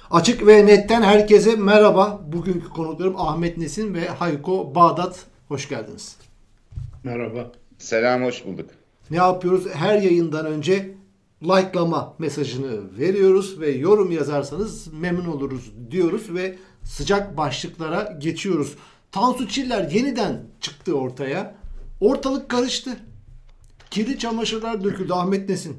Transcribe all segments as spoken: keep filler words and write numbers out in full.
Açık ve Net'ten herkese merhaba. Bugünkü konuklarım Ahmet Nesin ve Hayko Bağdat. Hoş geldiniz. Merhaba. Selam, hoş bulduk. Ne yapıyoruz? Her yayından önce like'lama mesajını veriyoruz ve yorum yazarsanız memnun oluruz diyoruz ve sıcak başlıklara geçiyoruz. Tansu Çiller yeniden çıktı ortaya. Ortalık karıştı. Kirli çamaşırlar döküldü. Ahmet Nesin.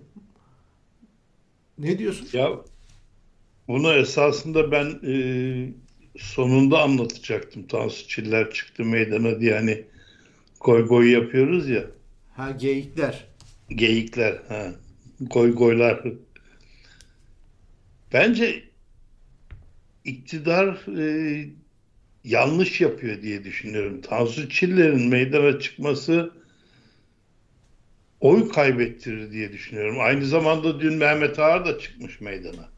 Ne diyorsun? Ya bunu esasında ben e, sonunda anlatacaktım. Tansu Çiller çıktı meydana diye hani goy goy yapıyoruz ya. Ha, geyikler. Geyikler, ha, goy goylar. Bence iktidar e, yanlış yapıyor diye düşünüyorum. Tansu Çiller'in meydana çıkması oy kaybettirir diye düşünüyorum. Aynı zamanda dün Mehmet Ağar da çıkmış meydana.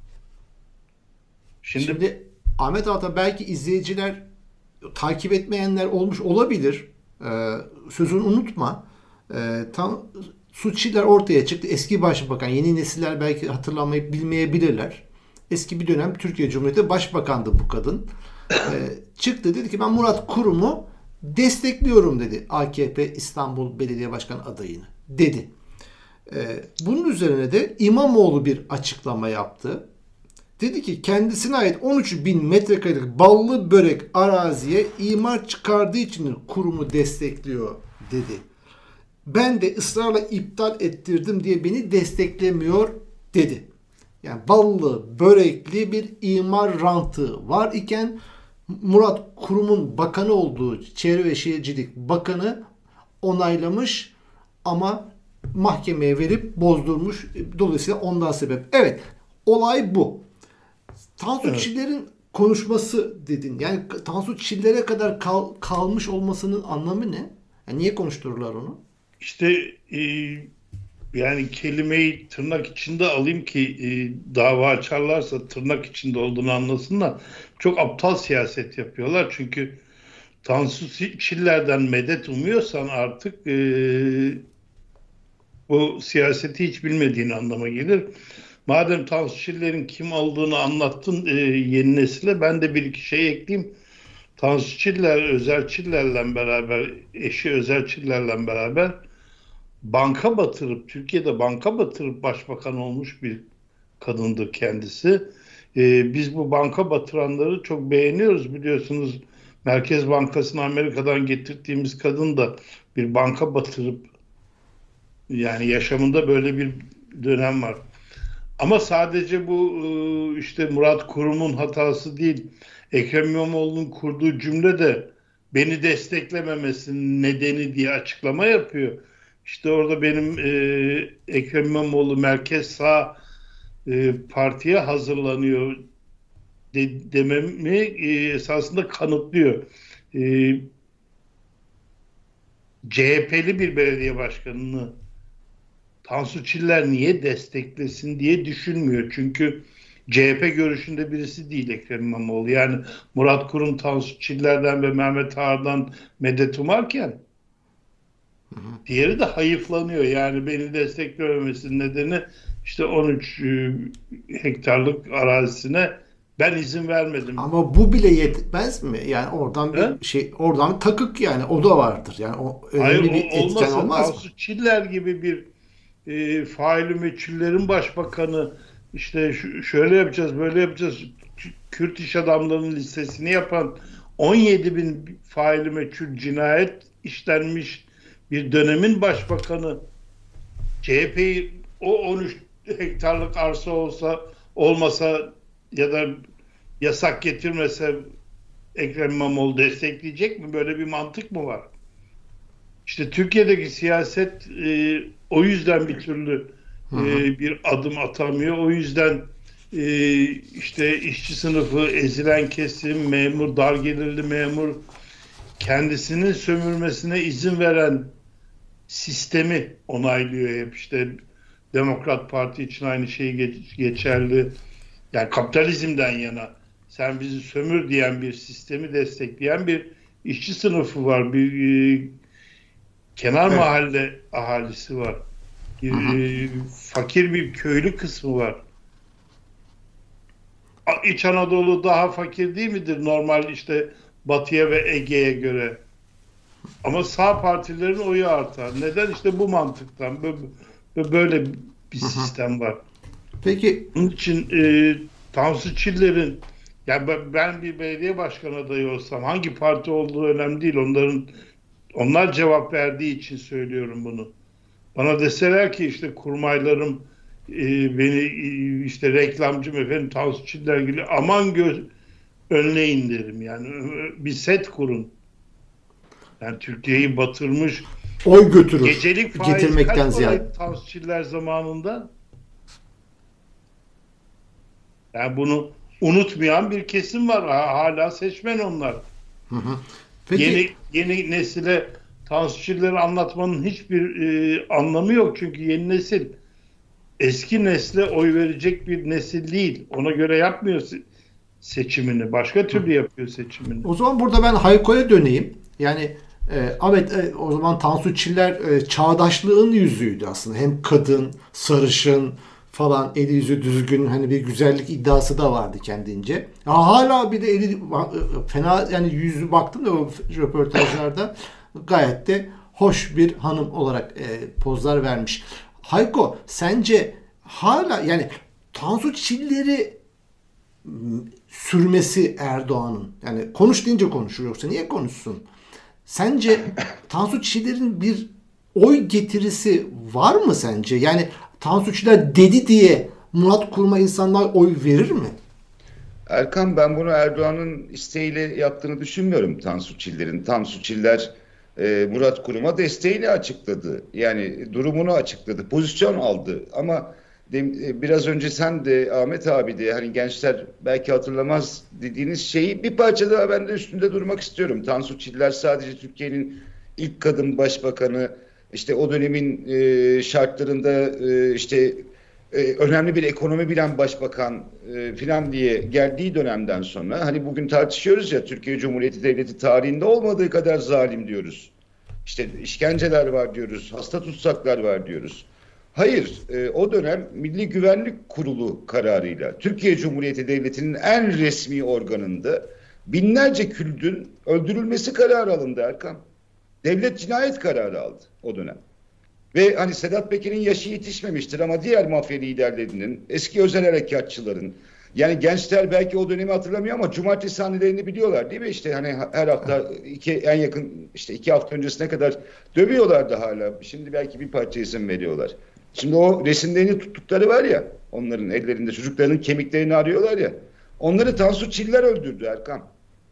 Şimdi Şimdi Ahmet Altan, belki izleyiciler takip etmeyenler olmuş olabilir. Ee, sözünü unutma. Ee, tam Suçiler ortaya çıktı. Eski başbakan, yeni nesiller belki hatırlamayıp bilmeyebilirler. Eski bir dönem Türkiye Cumhuriyeti Başbakandı bu kadın. Ee, çıktı, dedi ki ben Murat Kurum'u destekliyorum dedi. A K P İstanbul Belediye Başkanı adayını dedi. Ee, bunun üzerine de İmamoğlu bir açıklama yaptı. Dedi ki kendisine ait on üç bin metrekarelik ballı börek araziye imar çıkardığı için kurumu destekliyor dedi. Ben de ısrarla iptal ettirdim diye beni desteklemiyor dedi. Yani ballı börekli bir imar rantı var iken Murat Kurum'un bakanı olduğu Çevre ve Şehircilik Bakanı onaylamış ama mahkemeye verip bozdurmuş. Dolayısıyla ondan sebep. Evet, olay bu. Tansu evet. Çiller'in konuşması dedin. Yani Tansu Çiller'e kadar kal- kalmış olmasının anlamı ne? Yani niye konuştururlar onu? İşte e, yani kelimeyi tırnak içinde alayım ki e, dava açarlarsa tırnak içinde olduğunu anlasınlar. Çok aptal siyaset yapıyorlar. Çünkü Tansu Çiller'den medet umuyorsan artık e, bu siyaseti hiç bilmediğini anlama gelir. Madem Tansu Çiller'in kim olduğunu anlattın e, yeni nesile, ben de bir iki şey ekleyeyim. Tansu Çiller, Özer Çiller'le beraber, eşi Özer Çiller'le beraber banka batırıp, Türkiye'de banka batırıp başbakan olmuş bir kadındır kendisi. Ee, biz bu banka batıranları çok beğeniyoruz, biliyorsunuz. Merkez Bankası'nı Amerika'dan getirdiğimiz kadın da bir banka batırıp, yani yaşamında böyle bir dönem var. Ama sadece bu e, işte Murat Kurum'un hatası değil. Ekrem İmamoğlu'nun kurduğu cümle de beni desteklememesinin nedeni diye açıklama yapıyor. İşte orada benim e, Ekrem İmamoğlu merkez sağ e, partiye hazırlanıyor de, dememi e, esasında kanıtlıyor. E, C H P'li bir belediye başkanını Tansu Çiller niye desteklesin diye düşünmüyor. Çünkü C H P görüşünde birisi değil Ekrem İmamoğlu. Yani Murat Kurum, Tansu Çiller'den ve Mehmet Ağar'dan medet umarken diğeri de hayıflanıyor. Yani beni desteklememesinin nedeni işte on üç e, hektarlık arazisine ben izin vermedim. Ama bu bile yetmez mi? Yani oradan He? bir şey, oradan bir takık, yani o da vardır. Yani o Hayır, önemli bir o etken olmasa olmaz mı? Tansu Çiller gibi bir e, faili meçhullerin başbakanı işte şu- şöyle yapacağız, böyle yapacağız. Kürt iş adamlarının listesini yapan on yedi bin faili meçhul cinayet işlenmiş bir dönemin başbakanı C H P'yi o on üç hektarlık arsa olsa olmasa ya da yasak getirmese Ekrem İmamoğlu destekleyecek mi? Böyle bir mantık mı var? İşte Türkiye'deki siyaset e, o yüzden bir türlü Hı e, hı. bir adım atamıyor. O yüzden e, işte işçi sınıfı, ezilen kesim, memur, dar gelirli memur kendisinin sömürmesine izin veren sistemi onaylıyor hep. İşte Demokrat Parti için aynı şey geç- geçerli. Yani kapitalizmden yana sen bizi sömür diyen bir sistemi destekleyen bir işçi sınıfı var. Bir e, kenar Evet. mahalle ahalisi var. Hı hı. Bir, e, fakir bir köylü kısmı var. İç Anadolu daha fakir değil midir normal işte Batı'ya ve Ege'ye göre? Ama sağ partilerin oyu artar. Neden? İşte bu mantıktan. Böyle bir Hı hı. sistem var. Peki. Bunun için e, Tansu Çiller'in, yani ben ben bir belediye başkanı adayı olsam hangi parti olduğu önemli değil. Onların onlar cevap verdiği için söylüyorum bunu. Bana deseler ki işte kurmaylarım e, beni e, işte reklamcım efendim Tansu Çiller gibi, aman gö önleyin derim. Yani Ö- bir set kurun. Yani Türkiye'yi batırmış. Oy götürür Gecelik faiz getirmekten kaç ziyade. paraydı Tansu Çiller zamanında? Yani bunu unutmayan bir kesim var. Ha- Hala seçmen onlar. Hı hı. Peki. Yeni yeni nesile Tansu Çiller'i anlatmanın hiçbir e, anlamı yok. Çünkü yeni nesil eski nesle oy verecek bir nesil değil. Ona göre yapmıyor se- seçimini. Başka türlü yapıyor seçimini. O zaman burada ben Hayko'ya döneyim. Yani e, evet, e, o zaman Tansu Çiller e, çağdaşlığın yüzüydü aslında. Hem kadın, sarışın falan, eli yüzü düzgün, hani bir güzellik iddiası da vardı kendince. Ya hala bir de eli e, fena, yani yüzü baktım da o röportajlarda gayet de hoş bir hanım olarak e, pozlar vermiş. Hayko, sence hala yani Tansu Çiller'i sürmesi Erdoğan'ın, yani konuş deyince konuşur, yoksa niye konuşsun? Sence Tansu Çiller'in bir oy getirisi var mı sence? Yani Tansu Çiller dedi diye Murat Kurum'a insanlar oy verir mi? Erkan, ben bunu Erdoğan'ın isteğiyle yaptığını düşünmüyorum Tansu Çiller'in. Tansu Çiller e, Murat Kurum'a desteğini açıkladı. Yani durumunu açıkladı, pozisyon aldı. Ama dem- e, biraz önce sen de Ahmet abi de hani gençler belki hatırlamaz dediğiniz şeyi bir parça daha ben de üstünde durmak istiyorum. Tansu Çiller sadece Türkiye'nin ilk kadın başbakanı, işte o dönemin e, şartlarında e, işte e, önemli bir ekonomi bilen başbakan e, filan diye geldiği dönemden sonra hani bugün tartışıyoruz ya, Türkiye Cumhuriyeti Devleti tarihinde olmadığı kadar zalim diyoruz. İşte işkenceler var diyoruz, hasta tutsaklar var diyoruz. Hayır, e, o dönem Milli Güvenlik Kurulu kararıyla Türkiye Cumhuriyeti Devleti'nin en resmi organında binlerce Kürdün öldürülmesi kararı alındı Erkan. Devlet cinayet kararı aldı o dönem. Ve hani Sedat Peker'in yaşı yetişmemiştir ama diğer mafya liderlerinin, eski özel harekatçıların, yani gençler belki o dönemi hatırlamıyor ama cumartesi sahnelerini biliyorlar değil mi? İşte hani her hafta iki, en yakın işte iki hafta öncesine kadar dövüyorlardı hala. Şimdi belki bir parça izin veriyorlar. Şimdi o resimlerini tuttukları var ya, onların ellerinde çocuklarının kemiklerini arıyorlar ya. Onları Tansu Çiller öldürdü Erkan.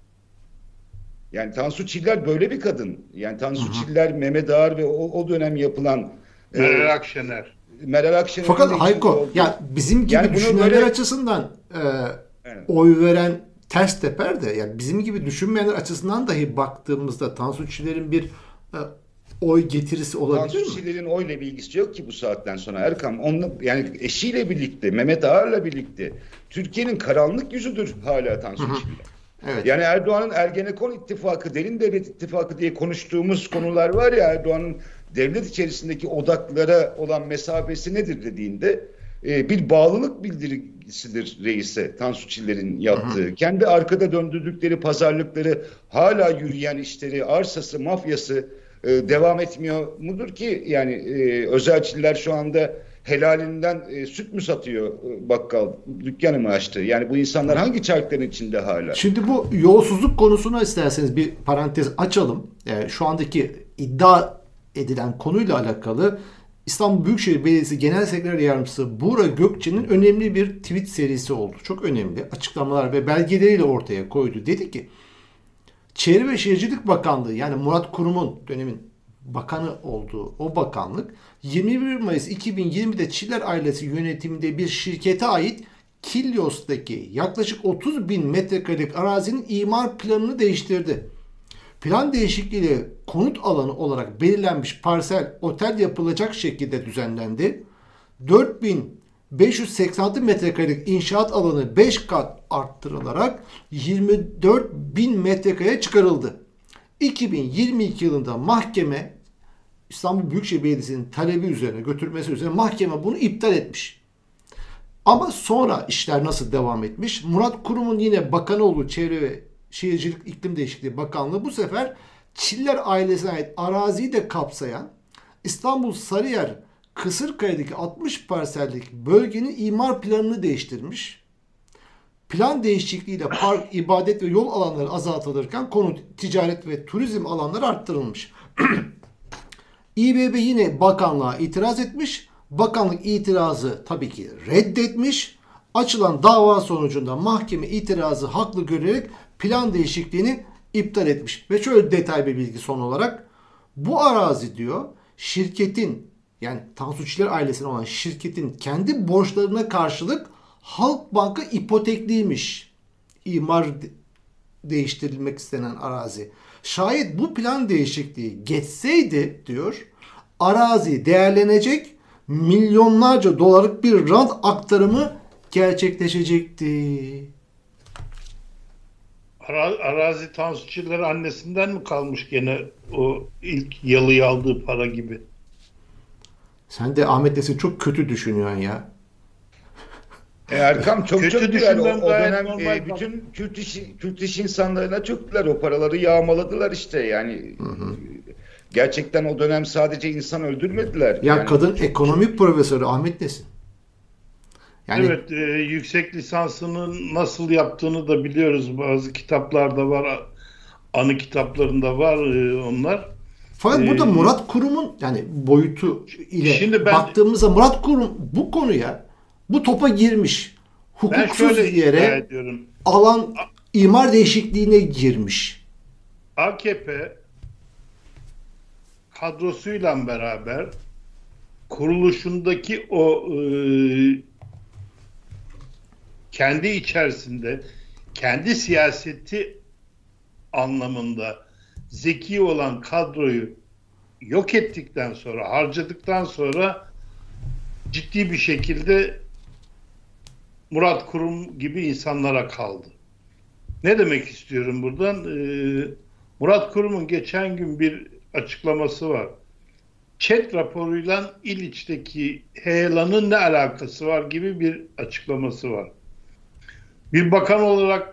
Yani Tansu Çiller böyle bir kadın. Yani Hı Tansu hı. Çiller, Mehmet Ağar ve o, o dönem yapılan e, Meral Akşener. Meral Akşener'in Fakat de içinde Hayko, olduğu. ya bizim gibi Yani bunu düşünenler böyle açısından e, evet, oy veren ters teper de, yani bizim gibi düşünmeyenler açısından dahi baktığımızda Tansu Çiller'in bir e, oy getirisi olabilir Tansu mi? Çiller'in oyla bir ilgisi yok ki bu saatten sonra Erkam. Onunla, yani eşiyle birlikte, Mehmet Ağar'la birlikte Türkiye'nin karanlık yüzüdür hala Hı Tansu hı. Çiller. Evet. Yani Erdoğan'ın Ergenekon ittifakı, derin devlet ittifakı diye konuştuğumuz konular var ya, Erdoğan'ın devlet içerisindeki odaklara olan mesafesi nedir dediğinde e, bir bağlılık bildirisidir reise Tansu Çiller'in Hı hı. yaptığı. Kendi arkada döndürdükleri pazarlıkları, hala yürüyen işleri, arsası, mafyası e, devam etmiyor mudur ki? Yani e, özelçiler şu anda helalinden e, süt mü satıyor e, bakkal, dükkanı mı açtı? Yani bu insanlar hangi çarkların içinde hala? Şimdi bu yolsuzluk konusuna isterseniz bir parantez açalım. Yani şu andaki iddia edilen konuyla alakalı İstanbul Büyükşehir Belediyesi Genel Sekreter Yardımcısı Buğra Gökçe'nin önemli bir tweet serisi oldu. Çok önemli açıklamalar ve belgeleriyle ortaya koydu. Dedi ki, Çevre ve Şehircilik Bakanlığı, yani Murat Kurum'un dönemin bakanı olduğu o bakanlık, yirmi bir Mayıs iki bin yirmide Çiller ailesi yönetiminde bir şirkete ait Kilyos'taki yaklaşık otuz bin metrekarelik arazinin imar planını değiştirdi. Plan değişikliğiyle konut alanı olarak belirlenmiş parsel otel yapılacak şekilde düzenlendi. dört bin beş yüz seksen altı metrekarelik inşaat alanı beş kat arttırılarak yirmi dört bin metrekareye çıkarıldı. iki bin yirmi iki yılında mahkeme, İstanbul Büyükşehir Belediyesi'nin talebi üzerine, götürmesi üzerine mahkeme bunu iptal etmiş. Ama sonra işler nasıl devam etmiş? Murat Kurum'un yine bakanı olduğu Çevre ve Şehircilik İklim Değişikliği Bakanlığı bu sefer Çiller ailesine ait araziyi de kapsayan İstanbul Sarıyer Kısırkaya'daki altmış parsellik bölgenin imar planını değiştirmiş. Plan değişikliğiyle park, ibadet ve yol alanları azaltılırken konut, ticaret ve turizm alanları arttırılmış. İBB yine bakanlığa itiraz etmiş. Bakanlık itirazı tabii ki reddetmiş. Açılan dava sonucunda mahkeme itirazı haklı görerek plan değişikliğini iptal etmiş. Ve şöyle detay bir bilgi son olarak. Bu arazi diyor şirketin, yani Tansu Çiller ailesine olan şirketin kendi borçlarına karşılık Halkbank'a ipotekliymiş. İmar değiştirilmek istenen arazi. Şayet bu plan değişikliği geçseydi diyor, arazi değerlenecek, milyonlarca dolarlık bir rant aktarımı gerçekleşecekti. Ara- Arazi Tansu Çiller annesinden mi kalmış gene o ilk yalıyı aldığı para gibi? Sen de Ahmet Nesin çok kötü düşünüyorsun ya. E Erkam çok Kötü çöktüler. O, düşünmem o gayet dönem normal. e, bütün Kürt iş, Kürt iş insanlarına çöktüler. O paraları yağmaladılar işte. Yani Hı hı. gerçekten o dönem sadece insan öldürmediler. Ya Yani kadın çok- ekonomi profesörü Ahmet Nesin. Yani Evet, e, yüksek lisansını nasıl yaptığını da biliyoruz. Bazı kitaplarda var, anı kitaplarında var e, onlar. fakat burada Ee, Murat Kurum'un yani boyutu ile Şimdi ben- baktığımızda Murat Kurum bu konuya, bu topa girmiş. Ben Hukuksuz şöyle iddia yere ediyorum. alan imar değişikliğine girmiş. A K P kadrosuyla beraber kuruluşundaki o e, kendi içerisinde kendi siyaseti anlamında zeki olan kadroyu yok ettikten sonra, harcadıktan sonra ciddi bir şekilde Murat Kurum gibi insanlara kaldı. Ne demek istiyorum buradan? Ee, Murat Kurum'un geçen gün bir açıklaması var. ÇED raporuyla İliç'teki heyelanın ne alakası var gibi bir açıklaması var. Bir bakan olarak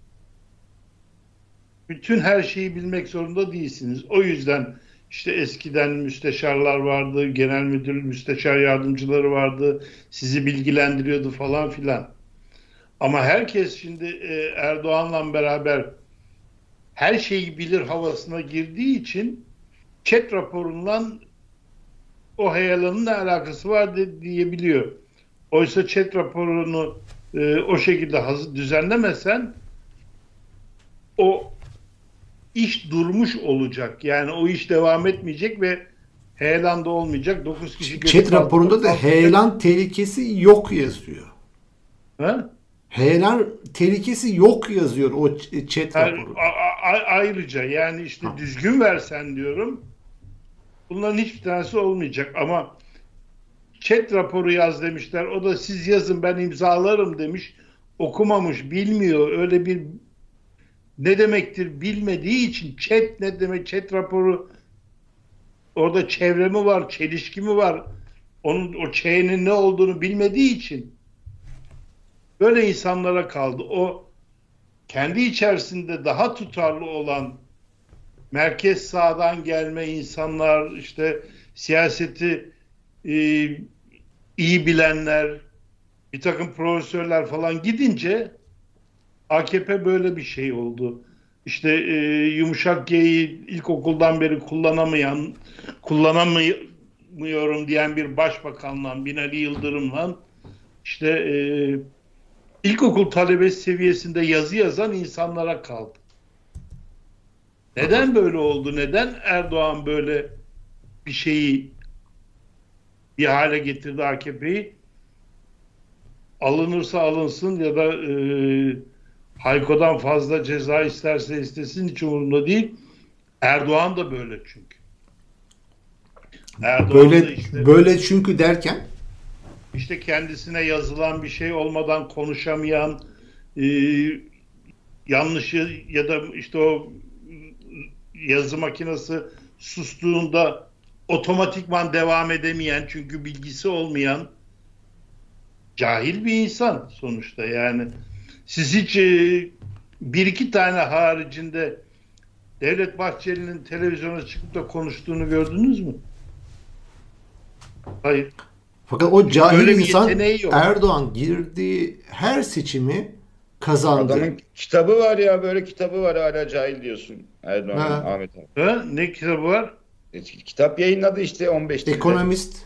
bütün her şeyi bilmek zorunda değilsiniz. O yüzden işte eskiden müsteşarlar vardı, genel müdür müsteşar yardımcıları vardı, sizi bilgilendiriyordu falan filan. Ama herkes şimdi e, Erdoğan'la beraber her şeyi bilir havasına girdiği için ÇED raporundan o heyelanın ne alakası var de, diyebiliyor. Oysa ÇED raporunu e, o şekilde hazır, düzenlemesen o iş durmuş olacak. Yani o iş devam etmeyecek ve heyelan da olmayacak. dokuz kişi ÇED raporunda da heyelan tehlikesi yok yazıyor. Ha? Heyelan tehlikesi yok yazıyor o ÇED Yani, raporu. a- a- ayrıca yani işte Ha. düzgün versen diyorum, bunların hiçbir tanesi olmayacak ama ÇED raporu yaz demişler. O da siz yazın ben imzalarım demiş. Okumamış, bilmiyor. Öyle bir ne demektir bilmediği için ÇED ne demek, ÇED raporu orada çevre mi var, çelişki mi var? Onun o Ç'nin ne olduğunu bilmediği için böyle insanlara kaldı. O kendi içerisinde daha tutarlı olan merkez sağdan gelme insanlar, işte siyaseti e, iyi bilenler, bir takım profesörler falan gidince A K P böyle bir şey oldu. İşte e, yumuşak G'yi ilkokuldan beri kullanamayan, kullanamıyorum diyen bir başbakanla, Binali Yıldırım'la işte e, ilkokul talebesi seviyesinde yazı yazan insanlara kaldı. Neden böyle oldu? Neden Erdoğan böyle bir şeyi bir hale getirdi A K P'yi? Alınırsa alınsın ya da e, Hayko'dan fazla ceza isterse istesin, hiç umurumda değil. Erdoğan da böyle çünkü. Erdoğan da Böyle işte, böyle çünkü derken işte kendisine yazılan bir şey olmadan konuşamayan, e, yanlışı ya da işte o yazı makinesi sustuğunda otomatikman devam edemeyen, çünkü bilgisi olmayan cahil bir insan sonuçta yani. Siz hiç e, bir iki tane haricinde Devlet Bahçeli'nin televizyona çıkıp da konuştuğunu gördünüz mü? Hayır. Fakat o cahil Böyle bir insan yeteneği yok. Erdoğan girdiği her seçimi kazandı. Adamın kitabı var ya, böyle kitabı var, hala cahil diyorsun Erdoğan'ın, Ha. Ahmet abi. Ha? Ne kitabı var? E, kitap yayınladı işte on beş dilde. Ekonomist.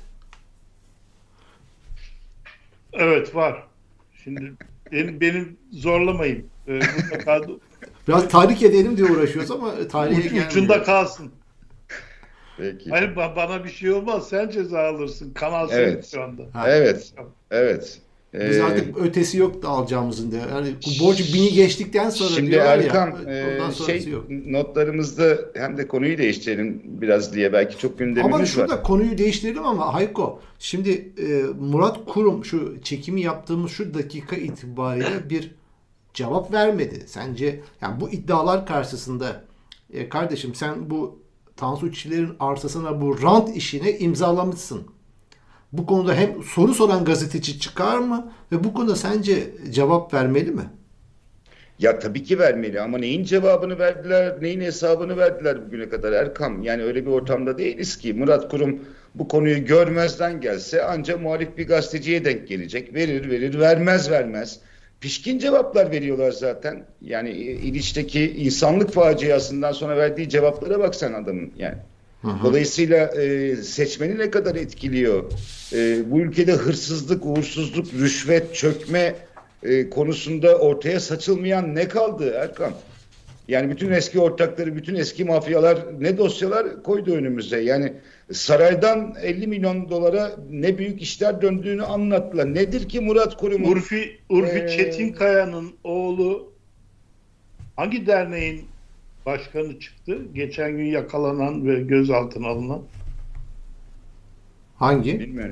Evet var. Şimdi benim, benim zorlamayın. Ee, mutlaka Biraz tahrik edelim diye uğraşıyoruz ama tarihe uç- gelmiyor. ucunda kalsın. Peki. Hayır ba- bana bir şey olmaz. Sen ceza alırsın. Kanal senin Evet. şu anda. Ha. Evet. Evet. Biz Ee, artık ötesi yok da alacağımızın diye. Yani bu borcu bini geçtikten sonra Şimdi diyorlar Erkan, ya. e, Ondan sonrası şey, yok. notlarımızda hem de konuyu değiştirelim biraz diye, belki çok gündemimiz Ama var. şurada konuyu değiştirelim ama Hayko. Şimdi e, Murat Kurum şu çekimi yaptığımız şu dakika itibariyle bir cevap vermedi. Sence yani bu iddialar karşısında e, kardeşim sen bu Tansu Çiller'in arsasına bu rant işini imzalamışsın. Bu konuda hem soru soran gazeteci çıkar mı ve bu konuda sence cevap vermeli mi? Ya tabii ki vermeli ama neyin cevabını verdiler, neyin hesabını verdiler bugüne kadar Erkam? Yani öyle bir ortamda değiliz ki. Murat Kurum bu konuyu görmezden gelse ancak muhalif bir gazeteciye denk gelecek. Verir verir, vermez vermez. Pişkin cevaplar veriyorlar zaten. Yani İliç'teki insanlık faciasından sonra verdiği cevaplara bak sen adamın yani. Hı hı. Dolayısıyla e, seçmeni ne kadar etkiliyor? E, bu ülkede hırsızlık, uğursuzluk, rüşvet, çökme e, konusunda ortaya saçılmayan ne kaldı Erkan? Yani bütün eski ortakları, bütün eski mafyalar ne dosyalar koydu önümüze. Yani saraydan elli milyon dolara ne büyük işler döndüğünü anlattılar. Nedir ki Murat Kurum'un? Urfi, Urfi Ee, Çetinkaya'nın oğlu hangi derneğin başkanı çıktı? Geçen gün yakalanan ve gözaltına alınan. Hangi? Bilmiyorum.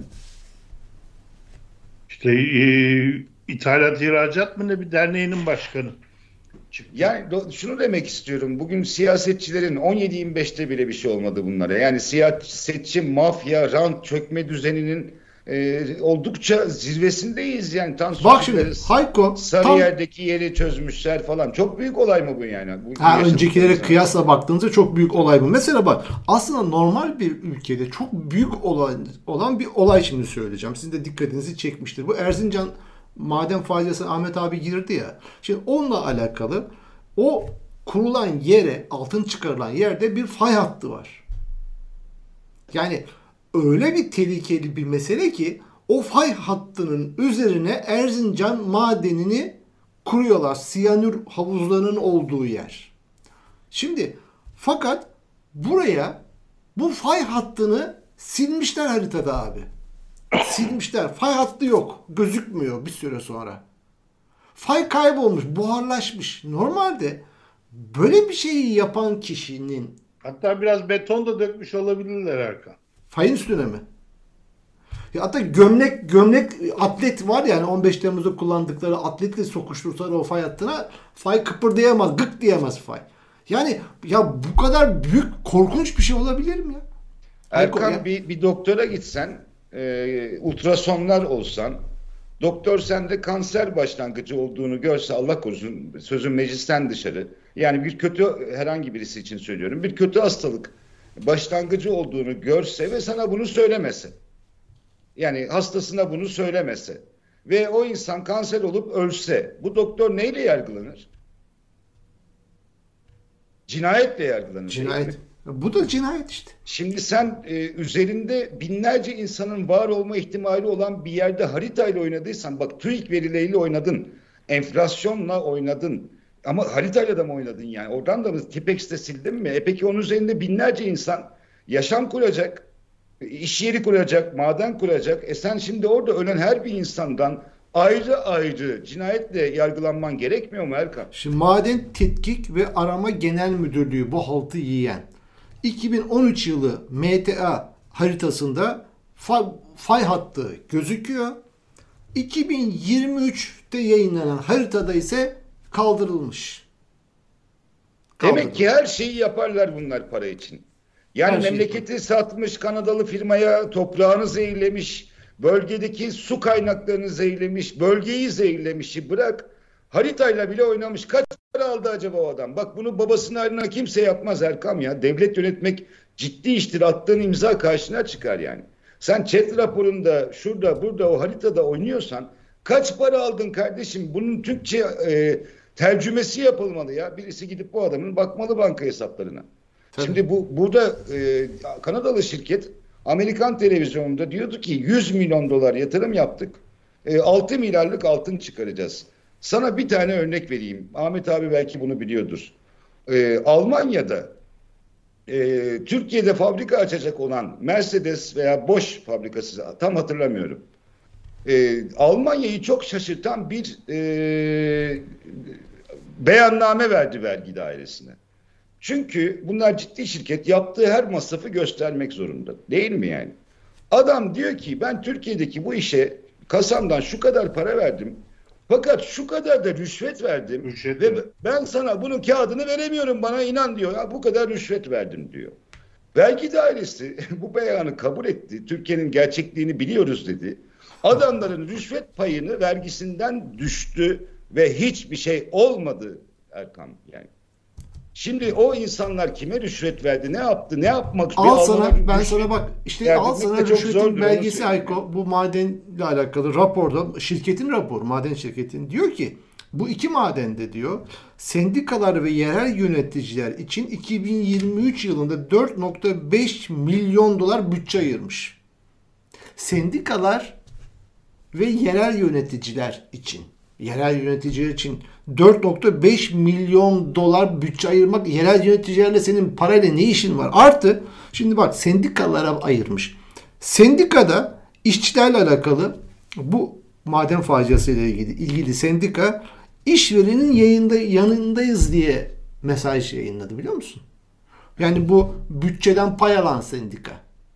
İşte e, İthalat İhracat mı ne bir derneğinin başkanı çıktı. Yani do- şunu demek istiyorum. Bugün siyasetçilerin on yedi yirmi beşte bile bir şey olmadı bunlara. Yani siyasetçi, mafya, rant, çökme düzeninin e, oldukça zirvesindeyiz. Yani Tansu Bak şimdi Çiller'i Hayko tam Sarıyer'deki yeri çözmüşler falan. Çok büyük olay mı bu yani? Bu ha, yaşadıklarımız öncekilere yani. kıyasla baktığınızda çok büyük olay bu. Mesela bak aslında normal bir ülkede çok büyük olay, olan bir olay şimdi söyleyeceğim. Sizin de dikkatinizi çekmiştir. Bu Erzincan maden faciası Ahmet abi girdi ya. Şimdi onunla alakalı o kurulan yere, altın çıkarılan yerde bir fay hattı var. Yani öyle bir tehlikeli bir mesele ki o fay hattının üzerine Erzincan madenini kuruyorlar. Siyanür havuzlarının olduğu yer. Şimdi fakat buraya bu fay hattını silmişler haritada abi. Silmişler. Fay hattı yok. Gözükmüyor bir süre sonra. Fay kaybolmuş, buharlaşmış. Normalde böyle bir şeyi yapan kişinin Hatta biraz beton da dökmüş olabilirler Erkan. fayın üstüne mi? Ya hatta gömlek gömlek atlet var yani on beş Temmuz'da kullandıkları atletle sokuştursalar o fay hattına fay kıpırdayamaz, gık diyemez fay. Yani ya bu kadar büyük korkunç bir şey olabilir mi ya? Erkan, Ya- bir, bir doktora gitsen, e, ultrasonlar olsan, doktor sende kanser başlangıcı olduğunu görse, Allah korusun, sözün meclisten dışarı, yani bir kötü, herhangi birisi için söylüyorum, bir kötü hastalık başlangıcı olduğunu görse ve sana bunu söylemese, yani hastasına bunu söylemese ve o insan kanser olup ölse, bu doktor neyle yargılanır? Cinayetle yargılanır. değil mi? Cinayet. Bu da cinayet işte. Şimdi sen e, üzerinde binlerce insanın var olma ihtimali olan bir yerde haritayla oynadıysan, bak TÜİK verileriyle oynadın, enflasyonla oynadın, ama haritayla da mı oynadın yani? Oradan da mı Tipex'te sildin mi? E peki onun üzerinde binlerce insan yaşam kuracak, iş yeri kuracak, maden kuracak. E sen şimdi orada ölen her bir insandan ayrı ayrı cinayetle yargılanman gerekmiyor mu Erkan? Şimdi Maden Tetkik ve Arama Genel Müdürlüğü bu haltı yiyen iki bin on üç yılı M T A haritasında fay, fay hattı gözüküyor. iki bin yirmi üçte yayınlanan haritada ise kaldırılmış. Demek ki her şeyi yaparlar bunlar para için. Yani Her şeyi memleketi satmış Kanadalı firmaya, toprağını zehirlemiş, bölgedeki su kaynaklarını zehirlemiş, bölgeyi zehirlemişi bırak, haritayla bile oynamış. Kaç para aldı acaba o adam? Bak bunu babasının haline kimse yapmaz Erkam ya. Devlet yönetmek ciddi iştir. Attığın imza karşına çıkar yani. Sen chat raporunda, şurada, burada, o haritada oynuyorsan kaç para aldın kardeşim? Bunun Türkçe e, tercümesi yapılmalı ya. Birisi gidip bu adamın bakmalı banka hesaplarına. Tabii. Şimdi bu burada e, Kanadalı şirket Amerikan televizyonunda diyordu ki yüz milyon dolar yatırım yaptık. E, altı milyarlık altın çıkaracağız. Sana bir tane örnek vereyim. Ahmet abi belki bunu biliyordur. E, Almanya'da e, Türkiye'de fabrika açacak olan Mercedes veya Bosch fabrikası, tam hatırlamıyorum. E, Almanya'yı çok şaşırtan bir e, beyanname verdi vergi dairesine. Çünkü bunlar ciddi şirket, yaptığı her masrafı göstermek zorunda. Değil mi yani? Adam diyor ki ben Türkiye'deki bu işe kasamdan şu kadar para verdim. Fakat şu kadar da rüşvet verdim. Rüşvet ve mi? Ben sana bunun kağıdını veremiyorum, bana inan diyor. Ya bu kadar rüşvet verdim diyor. Vergi dairesi bu beyanı kabul etti. Türkiye'nin gerçekliğini biliyoruz dedi. Adamların rüşvet payını vergisinden düştü ve hiçbir şey olmadı Erkan yani. Şimdi o insanlar kime rüşvet verdi, ne yaptı, ne yapmak? Al sana, ben sana bak işte al sana rüşvetin belgesi Hayko. Bu madenle alakalı raporda, şirketin raporu, maden şirketin diyor ki bu iki madende diyor sendikalar ve yerel yöneticiler için iki bin yirmi üç yılında dört nokta beş milyon dolar bütçe ayırmış. Sendikalar ve yerel yöneticiler için. Yerel yöneticiler için dört nokta beş milyon dolar bütçe ayırmak, yerel yöneticilerle senin parayla ne işin var? Artı şimdi bak sendikalara ayırmış. Sendikada işçilerle alakalı bu maden faciası ile ilgili ilgili sendika işverenin yayında yanındayız diye mesaj yayınladı, biliyor musun? Yani bu bütçeden pay alan sendika.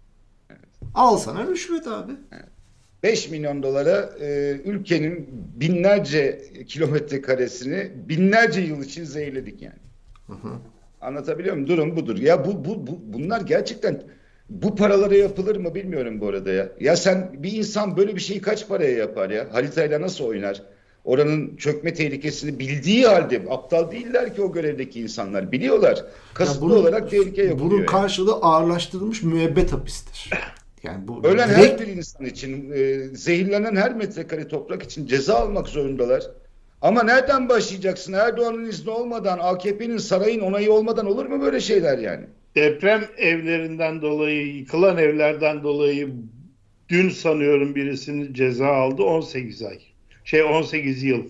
Al sana rüşvet abi. beş milyon dolara e, ülkenin binlerce kilometre karesini binlerce yıl için zehirledik yani. Hı hı. Anlatabiliyor muyum? Durum budur. Ya bu, bu, bu bunlar gerçekten bu paralara yapılır mı bilmiyorum bu arada ya. Ya sen bir insan böyle bir şeyi kaç paraya yapar ya? Haritayla nasıl oynar? Oranın çökme tehlikesini bildiği halde aptal değiller ki o görevdeki insanlar. Biliyorlar. Kasıtlı bunun, olarak tehlike yapılıyor. Bunun karşılığı yani ağırlaştırılmış müebbet hapistir. Yani bu ölen direkt... her bir insan için, e, zehirlenen her metrekare toprak için ceza almak zorundalar. Ama nereden başlayacaksın? Erdoğan'ın izni olmadan, A K P'nin, sarayın onayı olmadan olur mu böyle şeyler yani? Deprem evlerinden dolayı, yıkılan evlerden dolayı dün sanıyorum birisini ceza aldı, on sekiz ay. Şey on sekiz yıl.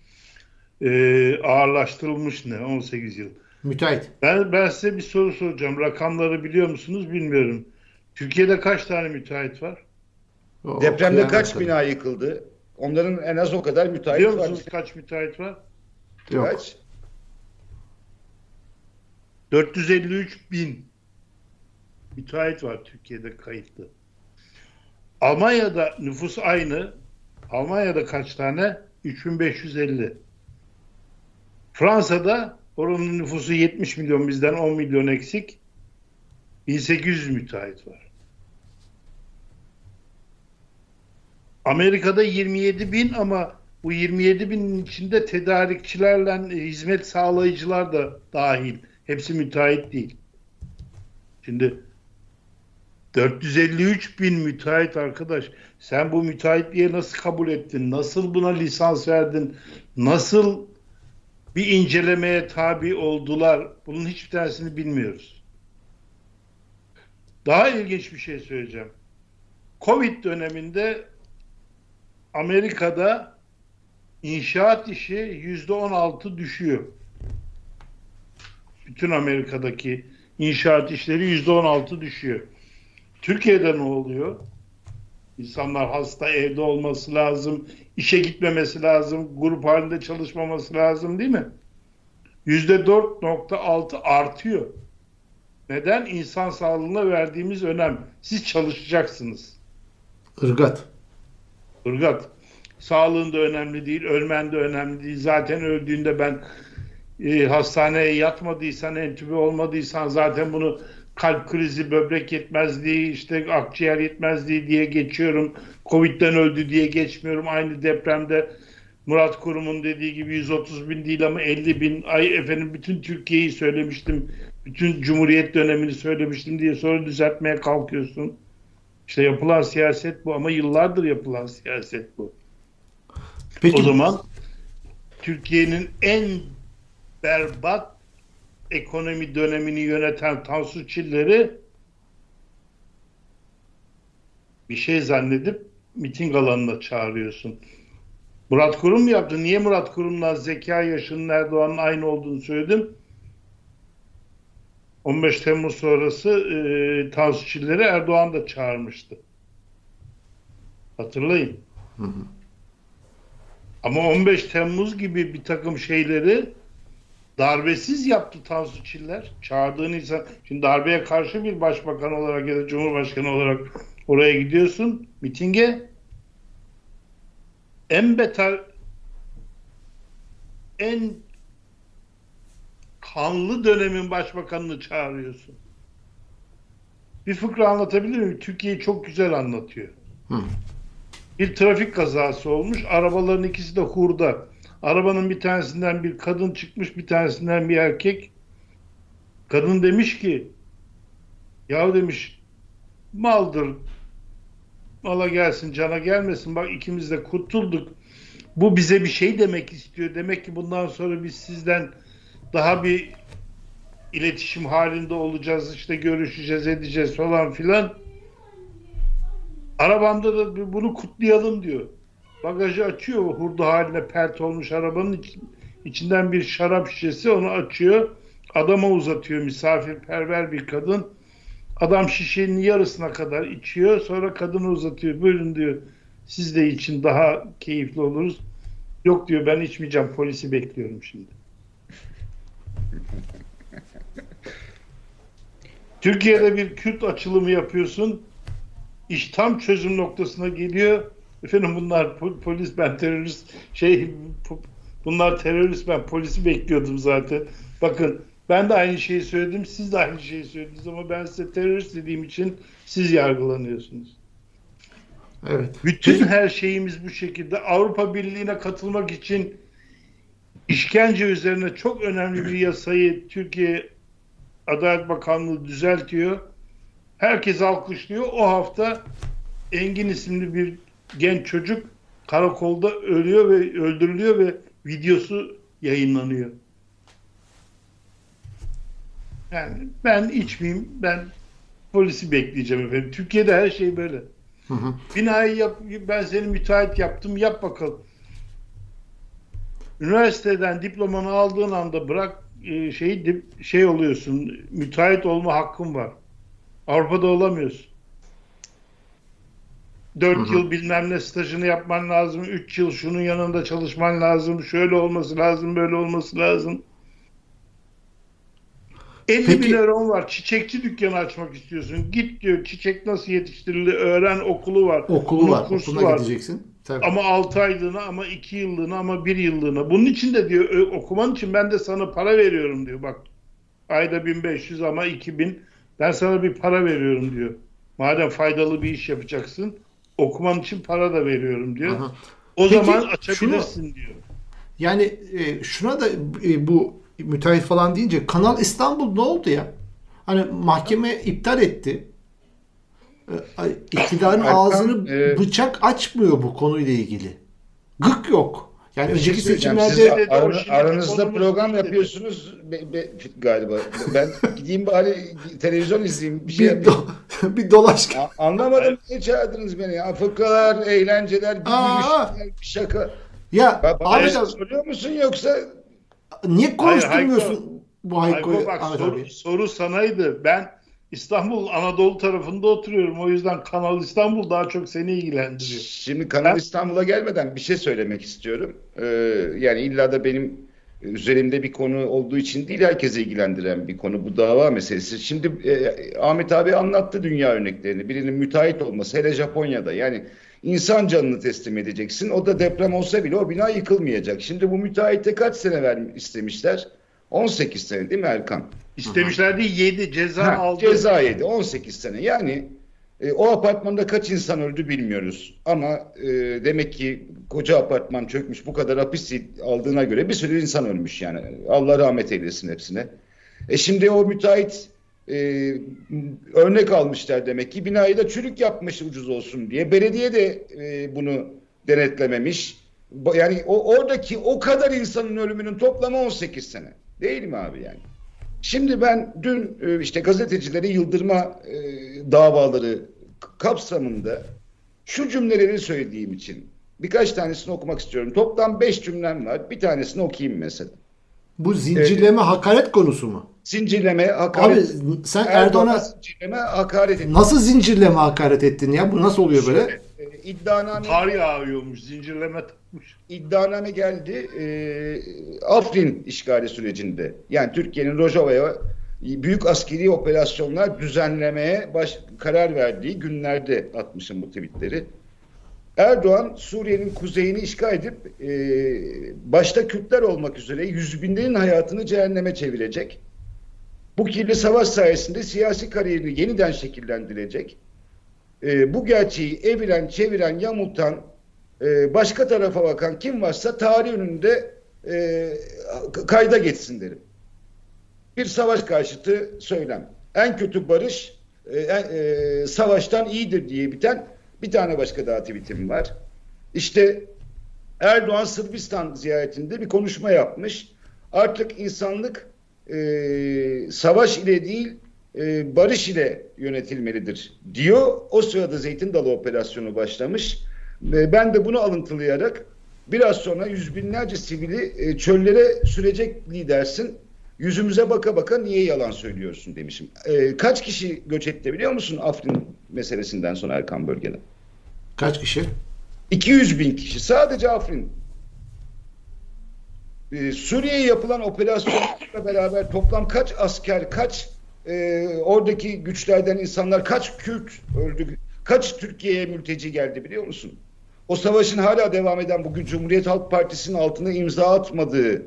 Ee, ağırlaştırılmış ne? on sekiz yıl. Müteahhit. Ben, ben size bir soru soracağım. Rakamları biliyor musunuz bilmiyorum. Türkiye'de kaç tane müteahhit var? O, Depremde kaç tabii. bina yıkıldı? Onların en az o kadar müteahhit var. Biliyor musunuz kaç müteahhit var? Yok. Kaç? dört yüz elli üç bin müteahhit var Türkiye'de kayıtlı. Almanya'da nüfus aynı. Almanya'da kaç tane? üç bin beş yüz elli. Fransa'da oranın nüfusu yetmiş milyon, bizden on milyon eksik. bin sekiz yüz müteahhit var. Amerika'da yirmi yedi bin ama bu yirmi yedi binin içinde tedarikçilerle hizmet sağlayıcılar da dahil. Hepsi müteahhit değil. Şimdi dört yüz elli üç bin müteahhit arkadaş. Sen bu müteahhitliğe nasıl kabul ettin? Nasıl buna lisans verdin? Nasıl bir incelemeye tabi oldular? Bunun hiçbir tanesini bilmiyoruz. Daha ilginç bir şey söyleyeceğim. Covid döneminde Amerika'da inşaat işi yüzde on altı düşüyor. Bütün Amerika'daki inşaat işleri yüzde on altı düşüyor. Türkiye'de ne oluyor? İnsanlar hasta, evde olması lazım, işe gitmemesi lazım, grup halinde çalışmaması lazım, değil mi? yüzde dört nokta altı artıyor. Neden? İnsan sağlığına verdiğimiz önem. Siz çalışacaksınız. Irgat. Irgat. Sağlığın da önemli değil, ölmen de önemli değil. Zaten öldüğünde ben e, hastaneye yatmadıysan, entübe olmadıysan zaten bunu kalp krizi, böbrek yetmezliği, işte akciğer yetmezliği diye geçiyorum. Covid'den öldü diye geçmiyorum. Aynı depremde Murat Kurum'un dediği gibi yüz otuz bin değil ama elli bin. Ay efendim bütün Türkiye'yi söylemiştim. Bütün Cumhuriyet dönemini söylemiştim diye sonra düzeltmeye kalkıyorsun. İşte yapılan siyaset bu ama yıllardır yapılan siyaset bu. Peki, o zaman Türkiye'nin en berbat ekonomi dönemini yöneten Tansu Çiller'i bir şey zannedip miting alanına çağırıyorsun. Murat Kurum mu yaptı? Niye Murat Kurum'la zeka yaşının Erdoğan'ın aynı olduğunu söyledim? on beş Temmuz sonrası e, Tansu Çiller'i Erdoğan da çağırmıştı. Hatırlayın. Hı hı. Ama on beş Temmuz gibi bir takım şeyleri darbesiz yaptı Tansu Çiller. Çağırdığın insan, şimdi darbeye karşı bir başbakan olarak ya da cumhurbaşkanı olarak oraya gidiyorsun, mitinge. En beter, en kanlı dönemin başbakanını çağırıyorsun. Bir fıkra anlatabilir miyim? Türkiye'yi çok güzel anlatıyor. Hı. Bir trafik kazası olmuş. Arabaların ikisi de hurda. Arabanın bir tanesinden bir kadın çıkmış, bir tanesinden bir erkek. Kadın demiş ki, ya demiş, maldır, mala gelsin, cana gelmesin. Bak ikimiz de kurtulduk. Bu bize bir şey demek istiyor. Demek ki bundan sonra biz sizden daha bir iletişim halinde olacağız, işte görüşeceğiz, edeceğiz falan filan. Arabamda da bunu kutlayalım diyor. Bagajı açıyor, hurda haline pert olmuş arabanın iç, içinden bir şarap şişesi, onu açıyor. Adama uzatıyor, misafirperver bir kadın. Adam şişenin yarısına kadar içiyor, sonra kadını uzatıyor. Buyurun diyor, siz de için daha keyifli oluruz. Yok diyor, ben içmeyeceğim, polisi bekliyorum şimdi. Türkiye'de bir Kürt açılımı yapıyorsun. İş tam çözüm noktasına geliyor. Efendim bunlar polis, ben terörist, şey bunlar terörist, ben polisi bekliyordum zaten. Bakın ben de aynı şeyi söyledim, siz de aynı şeyi söylediniz ama ben size terörist dediğim için siz yargılanıyorsunuz. Evet. Bütün her şeyimiz bu şekilde. Avrupa Birliği'ne katılmak için işkence üzerine çok önemli bir yasayı Türkiye Adalet Bakanlığı düzeltiyor. Herkes alkışlıyor. O hafta Engin isimli bir genç çocuk karakolda ölüyor ve öldürülüyor ve videosu yayınlanıyor. Yani ben içmeyeyim, ben polisi bekleyeceğim efendim. Türkiye'de her şey böyle. Hı hı. Binayı yap, ben seni müteahhit yaptım, yap bakalım. Üniversiteden diplomanı aldığın anda bırak şey şey oluyorsun, müteahhit olma hakkın var. Avrupa'da olamıyorsun. Dört yıl bilmem ne stajını yapman lazım, üç yıl şunun yanında çalışman lazım, şöyle olması lazım, böyle olması lazım. elli Peki, bin euron var, çiçekçi dükkanı açmak istiyorsun. Git diyor, çiçek nasıl yetiştirilir, öğren, okulu var. Okulu Bunun var, kursu okuluna var. gideceksin. Tabii. Ama altı aylığına, ama iki yıllığına, ama bir yıllığına. Bunun için de diyor, okuman için ben de sana para veriyorum diyor. Bak, ayda bin beş yüz ama iki bin, ben sana bir para veriyorum diyor. Madem faydalı bir iş yapacaksın, okuman için para da veriyorum diyor. Aha. O Peki, zaman açabilirsin şunu, diyor. Yani e, şuna da e, bu müteahhit falan deyince Kanal İstanbul ne oldu ya? Hani mahkeme iptal etti. E, iktidarın ağzını e, bıçak açmıyor bu konuyla ilgili. Gık yok. Yani önceki seçimlerde siz aranı, aranızda program yapıyorsunuz be, be, galiba. Ben gideyim bari televizyon izleyeyim, bir şey bir yapayım. Do, bir dolaş. A, anlamadım niye çağırdınız beni ya? Fıkralar, eğlenceler, bir şaka. Ya abi soruyor musun yoksa niye konuşturmuyorsun bu Hayko'yu? Bak soru, soru sanaydı. Ben İstanbul Anadolu tarafında oturuyorum. O yüzden Kanal İstanbul daha çok seni ilgilendiriyor. Şimdi Kanal ben... İstanbul'a gelmeden bir şey söylemek istiyorum. Ee, yani illa da benim üzerimde bir konu olduğu için değil, herkese ilgilendiren bir konu bu dava meselesi. Şimdi e, Ahmet abi anlattı dünya örneklerini. Birinin müteahhit olması, hele Japonya'da. Yani insan canını teslim edeceksin. O da deprem olsa bile o bina yıkılmayacak. Şimdi bu müteahhite kaç sene ver istemişler? on sekiz sene değil mi Erkan? İstemişlerdi yedi ceza Ha, aldı. Ceza yedi on sekiz sene. Yani e, o apartmanda kaç insan öldü bilmiyoruz. Ama e, demek ki koca apartman çökmüş, bu kadar hapis aldığına göre bir sürü insan ölmüş yani. Allah rahmet eylesin hepsine. E şimdi o müteahhit e, örnek almışlar demek ki. Binayı da çürük yapmış ucuz olsun diye. Belediye de e, bunu denetlememiş. Yani o oradaki o kadar insanın ölümünün toplamı on sekiz sene. Değil mi abi yani? Şimdi ben dün işte gazetecileri yıldırma e, davaları kapsamında şu cümleleri söylediğim için birkaç tanesini okumak istiyorum. Toplam beş cümlem var. Bir tanesini okuyayım mesela. Bu zincirleme ee, hakaret konusu mu? Zincirleme hakaret. Abi sen Erdoğan'a zincirleme hakaret ettin. Nasıl zincirleme hakaret ettin ya? Bu nasıl oluyor böyle? Şöyle, e, iddianame kar yağıyormuş, zincirleme takmış. İddianame geldi. E, Afrin işgali sürecinde. Yani Türkiye'nin Rojava'ya büyük askeri operasyonlar düzenlemeye baş, karar verdiği günlerde atmışım bu tweetleri. Erdoğan Suriye'nin kuzeyini işgal edip e, başta Kürtler olmak üzere yüz binlerin hayatını cehenneme çevirecek. Bu kirli savaş sayesinde siyasi kariyerini yeniden şekillendirecek. E, bu gerçeği eviren, çeviren, yamultan, e, başka tarafa bakan kim varsa tarih önünde e, kayda geçsin derim. Bir savaş karşıtı söylem. En kötü barış e, e, savaştan iyidir diye biten bir tane başka daha tweetim var. İşte Erdoğan Sırbistan ziyaretinde bir konuşma yapmış. Artık insanlık e, savaş ile değil e, barış ile yönetilmelidir diyor. O sırada Zeytin Dalı operasyonu başlamış. E, ben de bunu alıntılayarak biraz sonra yüz binlerce sivili e, çöllere sürecek lidersin. Yüzümüze baka baka niye yalan söylüyorsun demişim. E, kaç kişi göç etti biliyor musun Afrin meselesinden sonra Erkan bölgeden? Kaç kişi? iki yüz bin kişi. Sadece Afrin. Ee, Suriye'ye yapılan operasyonlarla beraber toplam kaç asker, kaç e, oradaki güçlerden insanlar, kaç Kürt öldü, kaç Türkiye'ye mülteci geldi biliyor musun? O savaşın hala devam eden bugün Cumhuriyet Halk Partisi'nin altına imza atmadığı,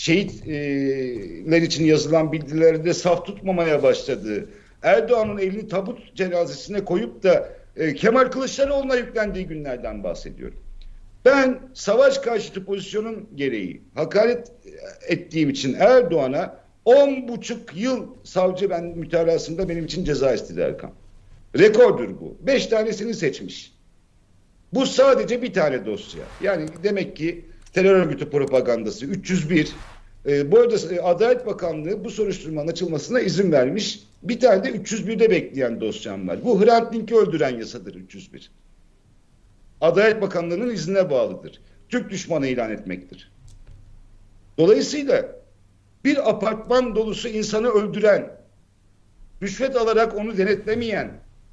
şehitler için yazılan bildirilerde saf tutmamaya başladığı, Erdoğan'ın elini tabut cenazesine koyup da e, Kemal Kılıçdaroğlu'na yüklendiği günlerden bahsediyorum. Ben savaş karşıtı pozisyonun gereği hakaret ettiğim için Erdoğan'a on buçuk yıl savcı ben mütalasında benim için ceza istedi Erkan. Rekordur bu. Beş tanesini seçmiş. Bu sadece bir tane dosya. Yani demek ki terör örgütü propagandası üç yüz bir. E, bu arada Adalet Bakanlığı bu soruşturmanın açılmasına izin vermiş. Bir tane de üç yüz birde bekleyen dosyam var. Bu Hrant Dink'i öldüren yasadır üç yüz bir. Adalet Bakanlığı'nın iznine bağlıdır. Türk düşmanı ilan etmektir. Dolayısıyla bir apartman dolusu insanı öldüren, rüşvet alarak onu denetlemeyen,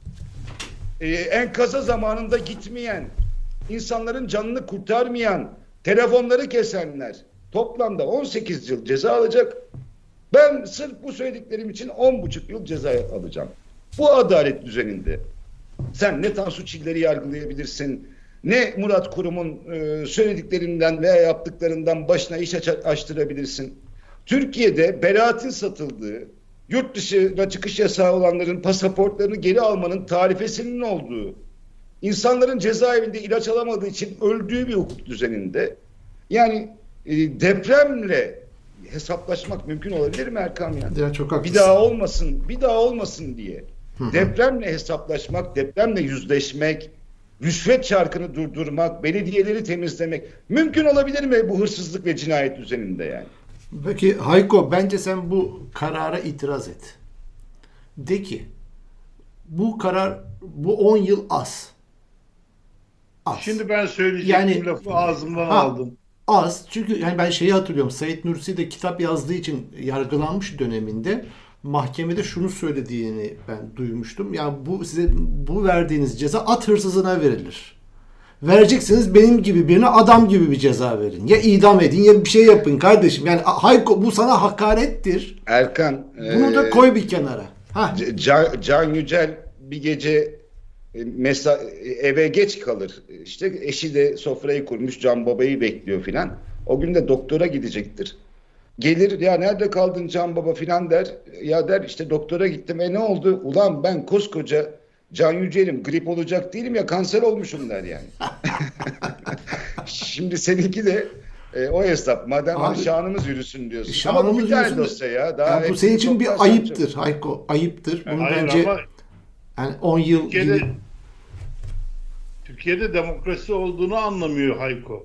e, enkaza zamanında gitmeyen, insanların canını kurtarmayan, telefonları kesenler toplamda on sekiz yıl ceza alacak. Ben sırf bu söylediklerim için on buçuk yıl ceza alacağım. Bu adalet düzeninde sen ne Tansu Çiller'i yargılayabilirsin, ne Murat Kurum'un e, söylediklerinden veya yaptıklarından başına iş aç açtırabilirsin. Türkiye'de beraatin satıldığı, yurt dışına çıkış yasağı olanların pasaportlarını geri almanın tarifesinin olduğu, insanların cezaevinde ilaç alamadığı için öldüğü bir hukuk düzeninde, yani e, depremle hesaplaşmak mümkün olabilir mi Erkan ya? Ya çok haklısın. Bir daha olmasın, bir daha olmasın diye. Hı-hı. Depremle hesaplaşmak, depremle yüzleşmek, rüşvet çarkını durdurmak, belediyeleri temizlemek mümkün olabilir mi bu hırsızlık ve cinayet düzeninde yani? Peki Hayko, bence sen bu karara itiraz et. De ki bu karar, bu on yıl az. Az. Şimdi ben söyleyeceğim yani, lafı ağzımdan ha, aldım. Az. Çünkü yani ben şeyi hatırlıyorum. Said Nursi de kitap yazdığı için yargılanmış döneminde mahkemede şunu söylediğini ben duymuştum. Yani bu size bu verdiğiniz ceza at hırsızına verilir. Vereceksiniz benim gibi birine adam gibi bir ceza verin. Ya idam edin ya bir şey yapın kardeşim. Yani Hayko bu sana hakarettir. Erkan. Bunu ee, da koy bir kenara. Hah. Can, Can Yücel bir gece mesela eve geç kalır. İşte eşi de sofrayı kurmuş, Can Baba'yı bekliyor filan. O gün de doktora gidecektir. gelir ya nerede kaldın Can Baba filan der. Ya der işte doktora gittim. E ne oldu? Ulan ben koskoca Can Yücel'im. Grip olacak değilim ya kanser olmuşum der yani. Şimdi seninki de e, o hesap. Madem Abi, hani şanımız yürüsün diyorsun. şanımız Ama bu bir tane yürüsün de- dosya ya. Daha Ya bu senin için hepsini bir ayıptır Hayko. Ayıptır. Bunu Hayır bence ama yani on yıl Türkiye'de, gibi Türkiye'de demokrasi olduğunu anlamıyor Hayko.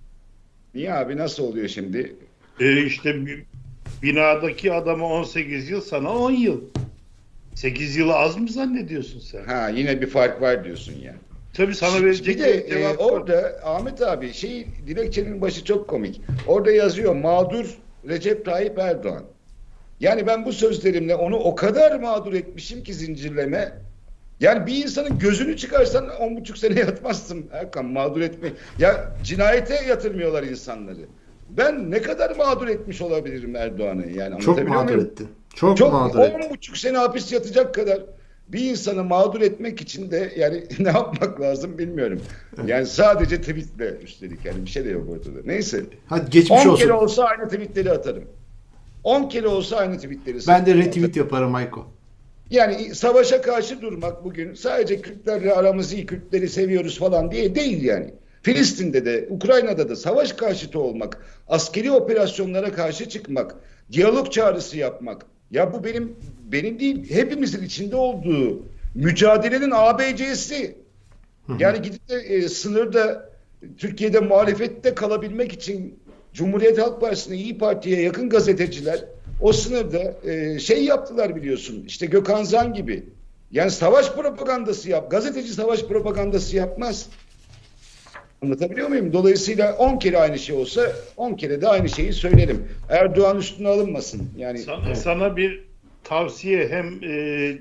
Niye abi nasıl oluyor şimdi? E işte bi- binadaki adama on sekiz yıl, sana on yıl. sekiz yılı az mı zannediyorsun sen? Ha yine bir fark var diyorsun yani. Tabii sana Şimdi verecek bir de bir cevap e, var. orada Ahmet abi şey dilekçenin başı çok komik. Orada yazıyor mağdur Recep Tayyip Erdoğan. Yani ben bu sözlerimle onu o kadar mağdur etmişim ki zincirleme. Yani bir insanın gözünü çıkarsan on buçuk sene yatmazsın Erkan mağdur etme. Ya cinayete yatırmıyorlar insanları. Ben ne kadar mağdur etmiş olabilirim Erdoğan'ı yani çok anlatabiliyor mağdur muyum? ettin. Çok, Çok mağdur on ettin. buçuk sene hapis yatacak kadar bir insanı mağdur etmek için de yani ne yapmak lazım bilmiyorum. Yani sadece tweetle üstelik yani bir şey de yok ortada. Neyse. Hadi geçmiş on olsun. kere olsa aynı tweetleri atarım. on kere olsa aynı tweetleri Ben de atarım. retweet yaparım Hayko. Yani savaşa karşı durmak bugün sadece Kürtlerle aramız iyi, Kürtleri seviyoruz falan diye değil yani. Filistin'de de, Ukrayna'da da savaş karşıtı olmak, askeri operasyonlara karşı çıkmak, diyalog çağrısı yapmak. Ya bu benim benim değil, hepimizin içinde olduğu mücadelenin A B C'si. Yani gidip de e, sınırda Türkiye'de muhalefette kalabilmek için Cumhuriyet Halk Partisi'ne, İyi Parti'ye yakın gazeteciler o sınırda e, şey yaptılar biliyorsun. İşte Gökhan Zan gibi. Yani savaş propagandası yap. Gazeteci savaş propagandası yapmaz. Anlatabiliyor muyum? Dolayısıyla on kere aynı şey olsa on kere de aynı şeyi söylerim. Erdoğan üstüne alınmasın. Yani Sana, sana bir tavsiye, hem e,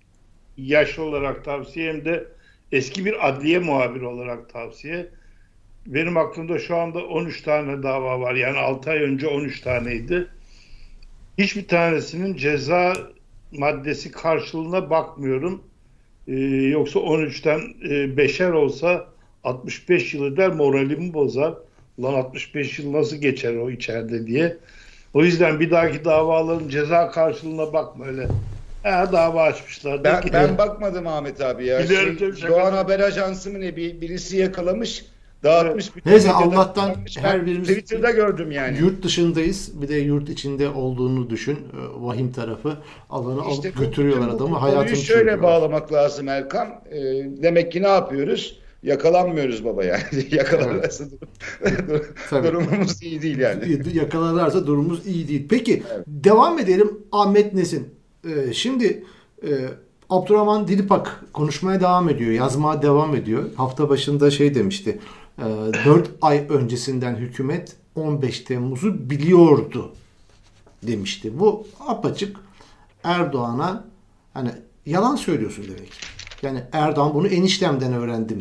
yaş olarak tavsiye hem de eski bir adliye muhabiri olarak tavsiye. Benim aklımda şu anda on üç tane dava var. Yani altı ay önce on üç taneydi. Hiçbir tanesinin ceza maddesi karşılığına bakmıyorum. Ee, yoksa on üçten e, beşer olsa altmış beş yıl eder, moralimi bozar. Lan altmış beş yıl nasıl geçer o içeride diye. O yüzden bir dahaki davaların ceza karşılığına bakma öyle. Ha, dava açmışlar. ben, De ki, ben bakmadım Ahmet abi ya. Biliyorum, Şey, tabii, şaka. Doğan Haber Ajansı mı ne bir, birisi yakalamış. Dağıtmış. bütün Neyse, medyada Allah'tan dağıtmış. Ben her birimiz Twitter'da gördüm yani. Yurt dışındayız. Bir de yurt içinde olduğunu düşün. Ee, Vahim tarafı. Alanı İşte alıp bu- götürüyorlar bütün bu adamı. konuyu Hayatını şöyle çeviriyorlar. bağlamak lazım Erkan. Ee, demek ki ne yapıyoruz? Yakalanmıyoruz baba yani. Yakalanırsa dur- Tabii. durumumuz iyi değil yani. Yakalarlarsa durumumuz iyi değil. Peki devam edelim Ahmet Nesin. Ee, şimdi e, Abdurrahman Dilipak konuşmaya devam ediyor. Yazmaya devam ediyor. Hafta başında şey demişti. E, dört ay öncesinden hükümet on beş Temmuz'u biliyordu demişti. Bu apaçık Erdoğan'a hani yalan söylüyorsun demek. Yani Erdoğan bunu eniştemden öğrendim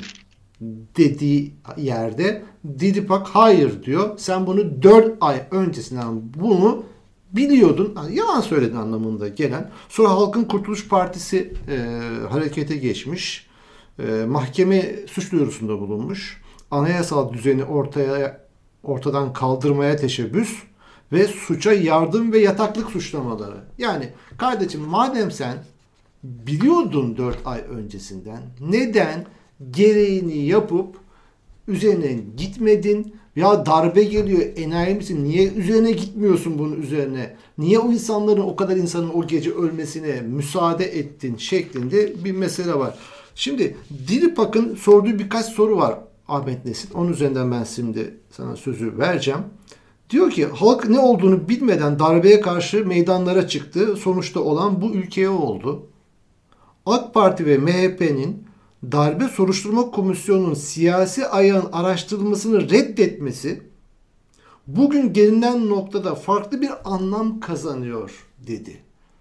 dediği yerde Dilipak hayır diyor. Sen bunu dört ay öncesinden bunu biliyordun. Yani yalan söyledin anlamında gelen. Sonra Halkın Kurtuluş Partisi e, harekete geçmiş. E, mahkeme suç duyurusunda bulunmuş. Anayasal düzeni ortaya ortadan kaldırmaya teşebbüs ve suça yardım ve yataklık suçlamaları. Yani kardeşim madem sen biliyordun dört ay öncesinden neden gereğini yapıp üzerine gitmedin? Ya darbe geliyor, enayi misin? Niye üzerine gitmiyorsun bunun üzerine? Niye o insanların, o kadar insanın o gece ölmesine müsaade ettin şeklinde bir mesele var. Şimdi Dilipak'ın sorduğu birkaç soru var Ahmet Nesin. Onun üzerinden ben şimdi sana sözü vereceğim. Diyor ki halk ne olduğunu bilmeden darbeye karşı meydanlara çıktı. Sonuçta olan bu ülkeye oldu. AK Parti ve M H P'nin darbe soruşturma komisyonunun siyasi ayağın araştırılmasını reddetmesi bugün gelinen noktada farklı bir anlam kazanıyor dedi.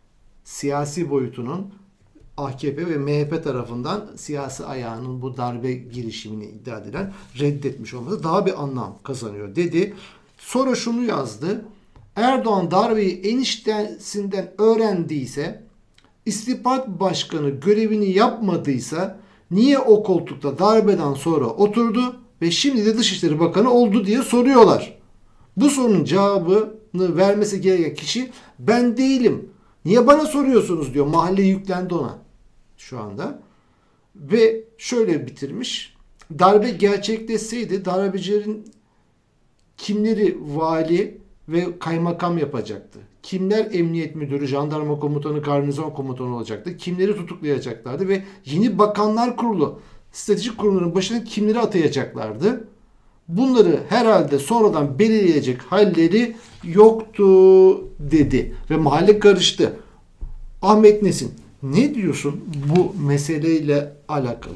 Siyasi boyutunun A K P ve M H P tarafından siyasi ayağının bu darbe girişimini iddia edilen reddetmiş olması daha bir anlam kazanıyor dedi. Sonra şunu yazdı. Erdoğan darbeyi eniştesinden öğrendiyse, istihbarat başkanı görevini yapmadıysa niye o koltukta darbeden sonra oturdu ve şimdi de Dışişleri Bakanı oldu diye soruyorlar. Bu sorunun cevabı vermesi gereken kişi ben değilim. Niye bana soruyorsunuz diyor. Mahalle yüklendi ona şu anda. Ve şöyle bitirmiş. Darbe gerçekleşseydi darbecilerin kimleri vali ve kaymakam yapacaktı? Kimler emniyet müdürü, jandarma komutanı, garnizon komutanı olacaktı? Kimleri tutuklayacaklardı ve yeni bakanlar kurulu, stratejik kurumların başına kimleri atayacaklardı? Bunları herhalde sonradan belirleyecek halleri yoktu dedi. Ve mahalle karıştı. Ahmet Nesin, ne diyorsun bu meseleyle alakalı?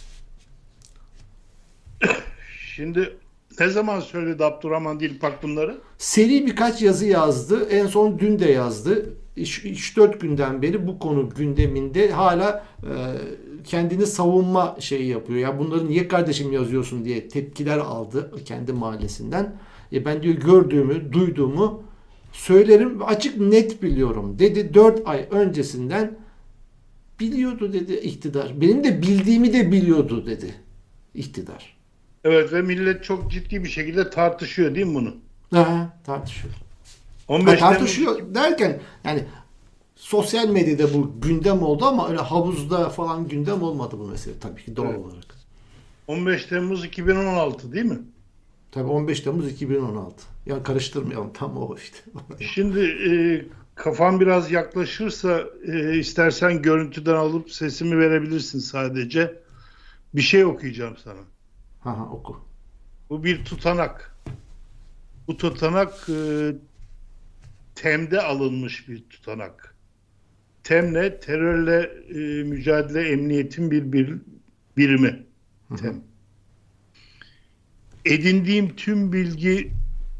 Şimdi ne zaman söyledi Abdurrahman Dilpak bunları? Seri birkaç yazı yazdı. En son dün de yazdı. üç dört günden beri bu konu gündeminde, hala e, kendini savunma şeyi yapıyor. Ya bunları niye kardeşim yazıyorsun diye tepkiler aldı kendi mahallesinden. E ben diyor gördüğümü, duyduğumu söylerim, açık net biliyorum dedi. dört ay öncesinden biliyordu dedi iktidar. Benim de bildiğimi de biliyordu dedi iktidar. Evet ve millet çok ciddi bir şekilde tartışıyor değil mi bunu? Ha, tartışıyor. on Ha, beş tartışıyor Temmuz derken yani sosyal medyada bu gündem oldu ama öyle havuzda falan gündem olmadı bu mesele tabii ki doğal Evet. olarak. on beş Temmuz iki bin on altı değil mi? Tabii on beş Temmuz iki bin on altı. Ya karıştırmayalım, tam o işte. Şimdi e, kafam biraz yaklaşırsa e, istersen görüntüden alıp sesimi verebilirsin sadece. Bir şey okuyacağım sana. Ha ha, oku. Bu bir tutanak. Bu tutanak e, TEM'de alınmış bir tutanak. TEM ne? Terörle e, mücadele emniyetin bir, bir birimi. TEM. Edindiğim tüm bilgi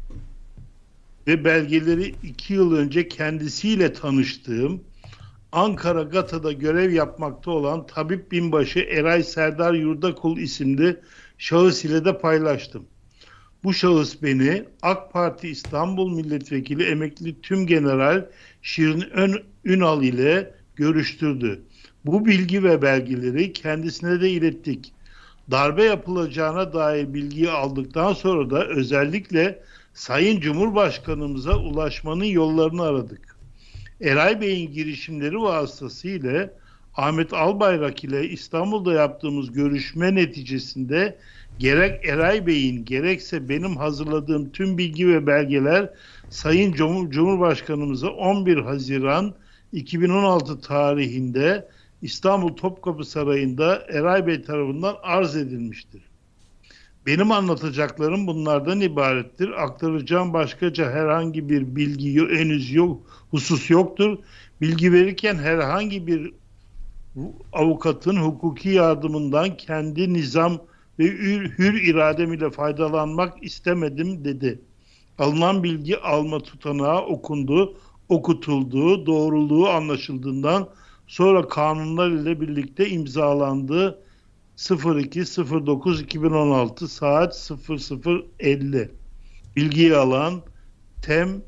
ve belgeleri iki yıl önce kendisiyle tanıştığım Ankara GATA'da görev yapmakta olan Tabip Binbaşı Eray Serdar Yurdakul isimli şahıs ile de paylaştım. Bu şahıs beni AK Parti İstanbul Milletvekili Emekli Tümgeneral Şirin Ön Ünal ile görüştürdü. Bu bilgi ve belgeleri kendisine de ilettik. Darbe yapılacağına dair bilgiyi aldıktan sonra da özellikle Sayın Cumhurbaşkanımıza ulaşmanın yollarını aradık. Eray Bey'in girişimleri vasıtasıyla Ahmet Albayrak ile İstanbul'da yaptığımız görüşme neticesinde gerek Eray Bey'in gerekse benim hazırladığım tüm bilgi ve belgeler Sayın Cumhurbaşkanımıza on bir Haziran iki bin on altı tarihinde İstanbul Topkapı Sarayı'nda Eray Bey tarafından arz edilmiştir. Benim anlatacaklarım bunlardan ibarettir. Aktaracağım başkaca herhangi bir bilgi henüz yok, husus yoktur. Bilgi verirken herhangi bir avukatın hukuki yardımından kendi nizam ve hür, hür iradem ile faydalanmak istemedim dedi. Alınan bilgi alma tutanağı okundu, okutuldu, doğruluğu anlaşıldığından sonra kanunlar ile birlikte imzalandı. sıfır iki sıfır dokuz iki bin on altı saat sıfır sıfır elli. Bilgiyi alan TEM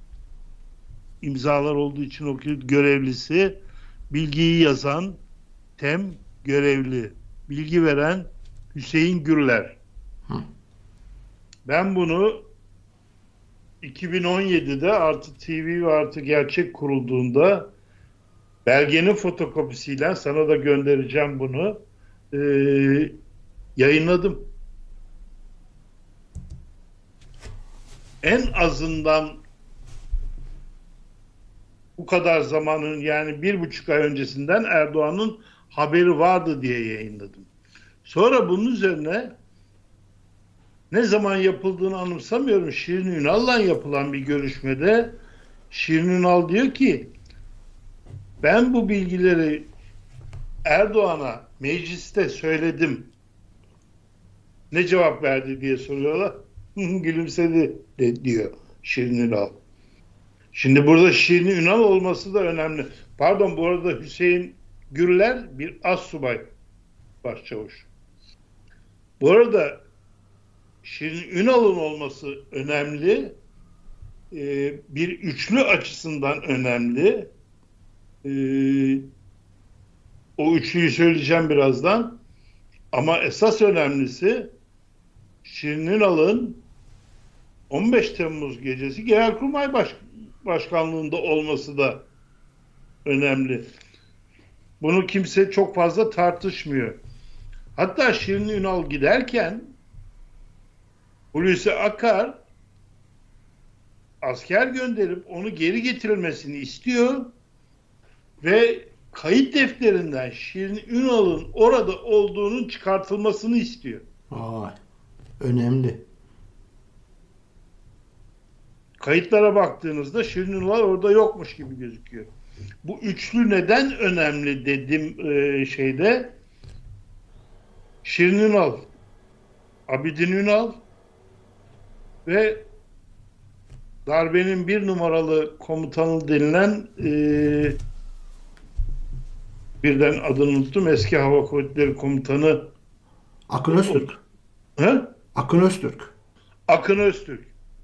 imzalar olduğu için okuyor, görevlisi, bilgiyi yazan TEM görevli, bilgi veren Hüseyin Gürler. Hı. Ben bunu iki bin on yedide Artı T V ve Artı Gerçek kurulduğunda belgenin fotokopisiyle sana da göndereceğim bunu. Ee, yayınladım. En azından bu kadar zamanın, yani bir buçuk ay öncesinden Erdoğan'ın haberi vardı diye yayınladım. Sonra bunun üzerine ne zaman yapıldığını anımsamıyorum. Şirin Ünal'la yapılan bir görüşmede Şirin Ünal diyor ki ben bu bilgileri Erdoğan'a mecliste söyledim. Ne cevap verdi diye soruyorlar. Gülümsedi de diyor Şirin Ünal. Şimdi burada Şirin Ünal olması da önemli. Pardon, bu arada Hüseyin Gürler bir astsubay başçavuş. Bu arada Şirin Ünal'ın olması önemli. Ee, bir üçlü açısından önemli. Ee, o üçlüyü söyleyeceğim birazdan. Ama esas önemlisi Şirin Ünal'ın on beş Temmuz gecesi Genelkurmay Baş Başkanlığında olması da önemli. Bunu kimse çok fazla tartışmıyor. Hatta Şirin Ünal giderken Hulusi Akar asker gönderip onu geri getirilmesini istiyor ve kayıt defterinden Şirin Ünal'ın orada olduğunun çıkartılmasını istiyor. Vay, önemli. Kayıtlara baktığınızda Şirin Ünal orada yokmuş gibi gözüküyor. Bu üçlü neden önemli dedim e, şeyde. Şirin Ünal, Abidin Ünal ve darbenin bir numaralı komutanı denilen e, birden adını unuttum. Eski Hava Kuvvetleri Komutanı Akın Öztürk. He? Akın Öztürk. Akın Öztürk.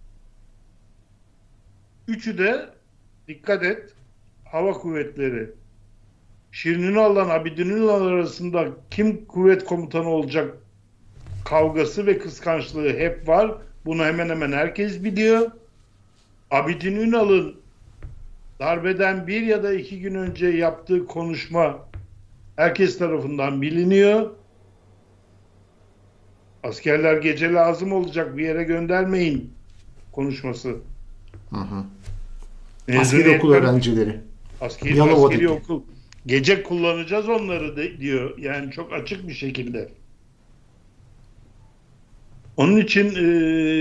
Üçü de dikkat et Hava Kuvvetleri. Şirin Ünal'la Abidin Ünal arasında kim kuvvet komutanı olacak kavgası ve kıskançlığı hep var. Bunu hemen hemen herkes biliyor. Abidin Ünal'ın darbeden bir ya da iki gün önce yaptığı konuşma herkes tarafından biliniyor. Askerler gece lazım olacak, bir yere göndermeyin konuşması. Hı hı. Mezuniyetler- Askeri okul öğrencileri. Askeri, Yalova'daki. askeri okul. Gece kullanacağız onları de, diyor. Yani çok açık bir şekilde. Onun için e,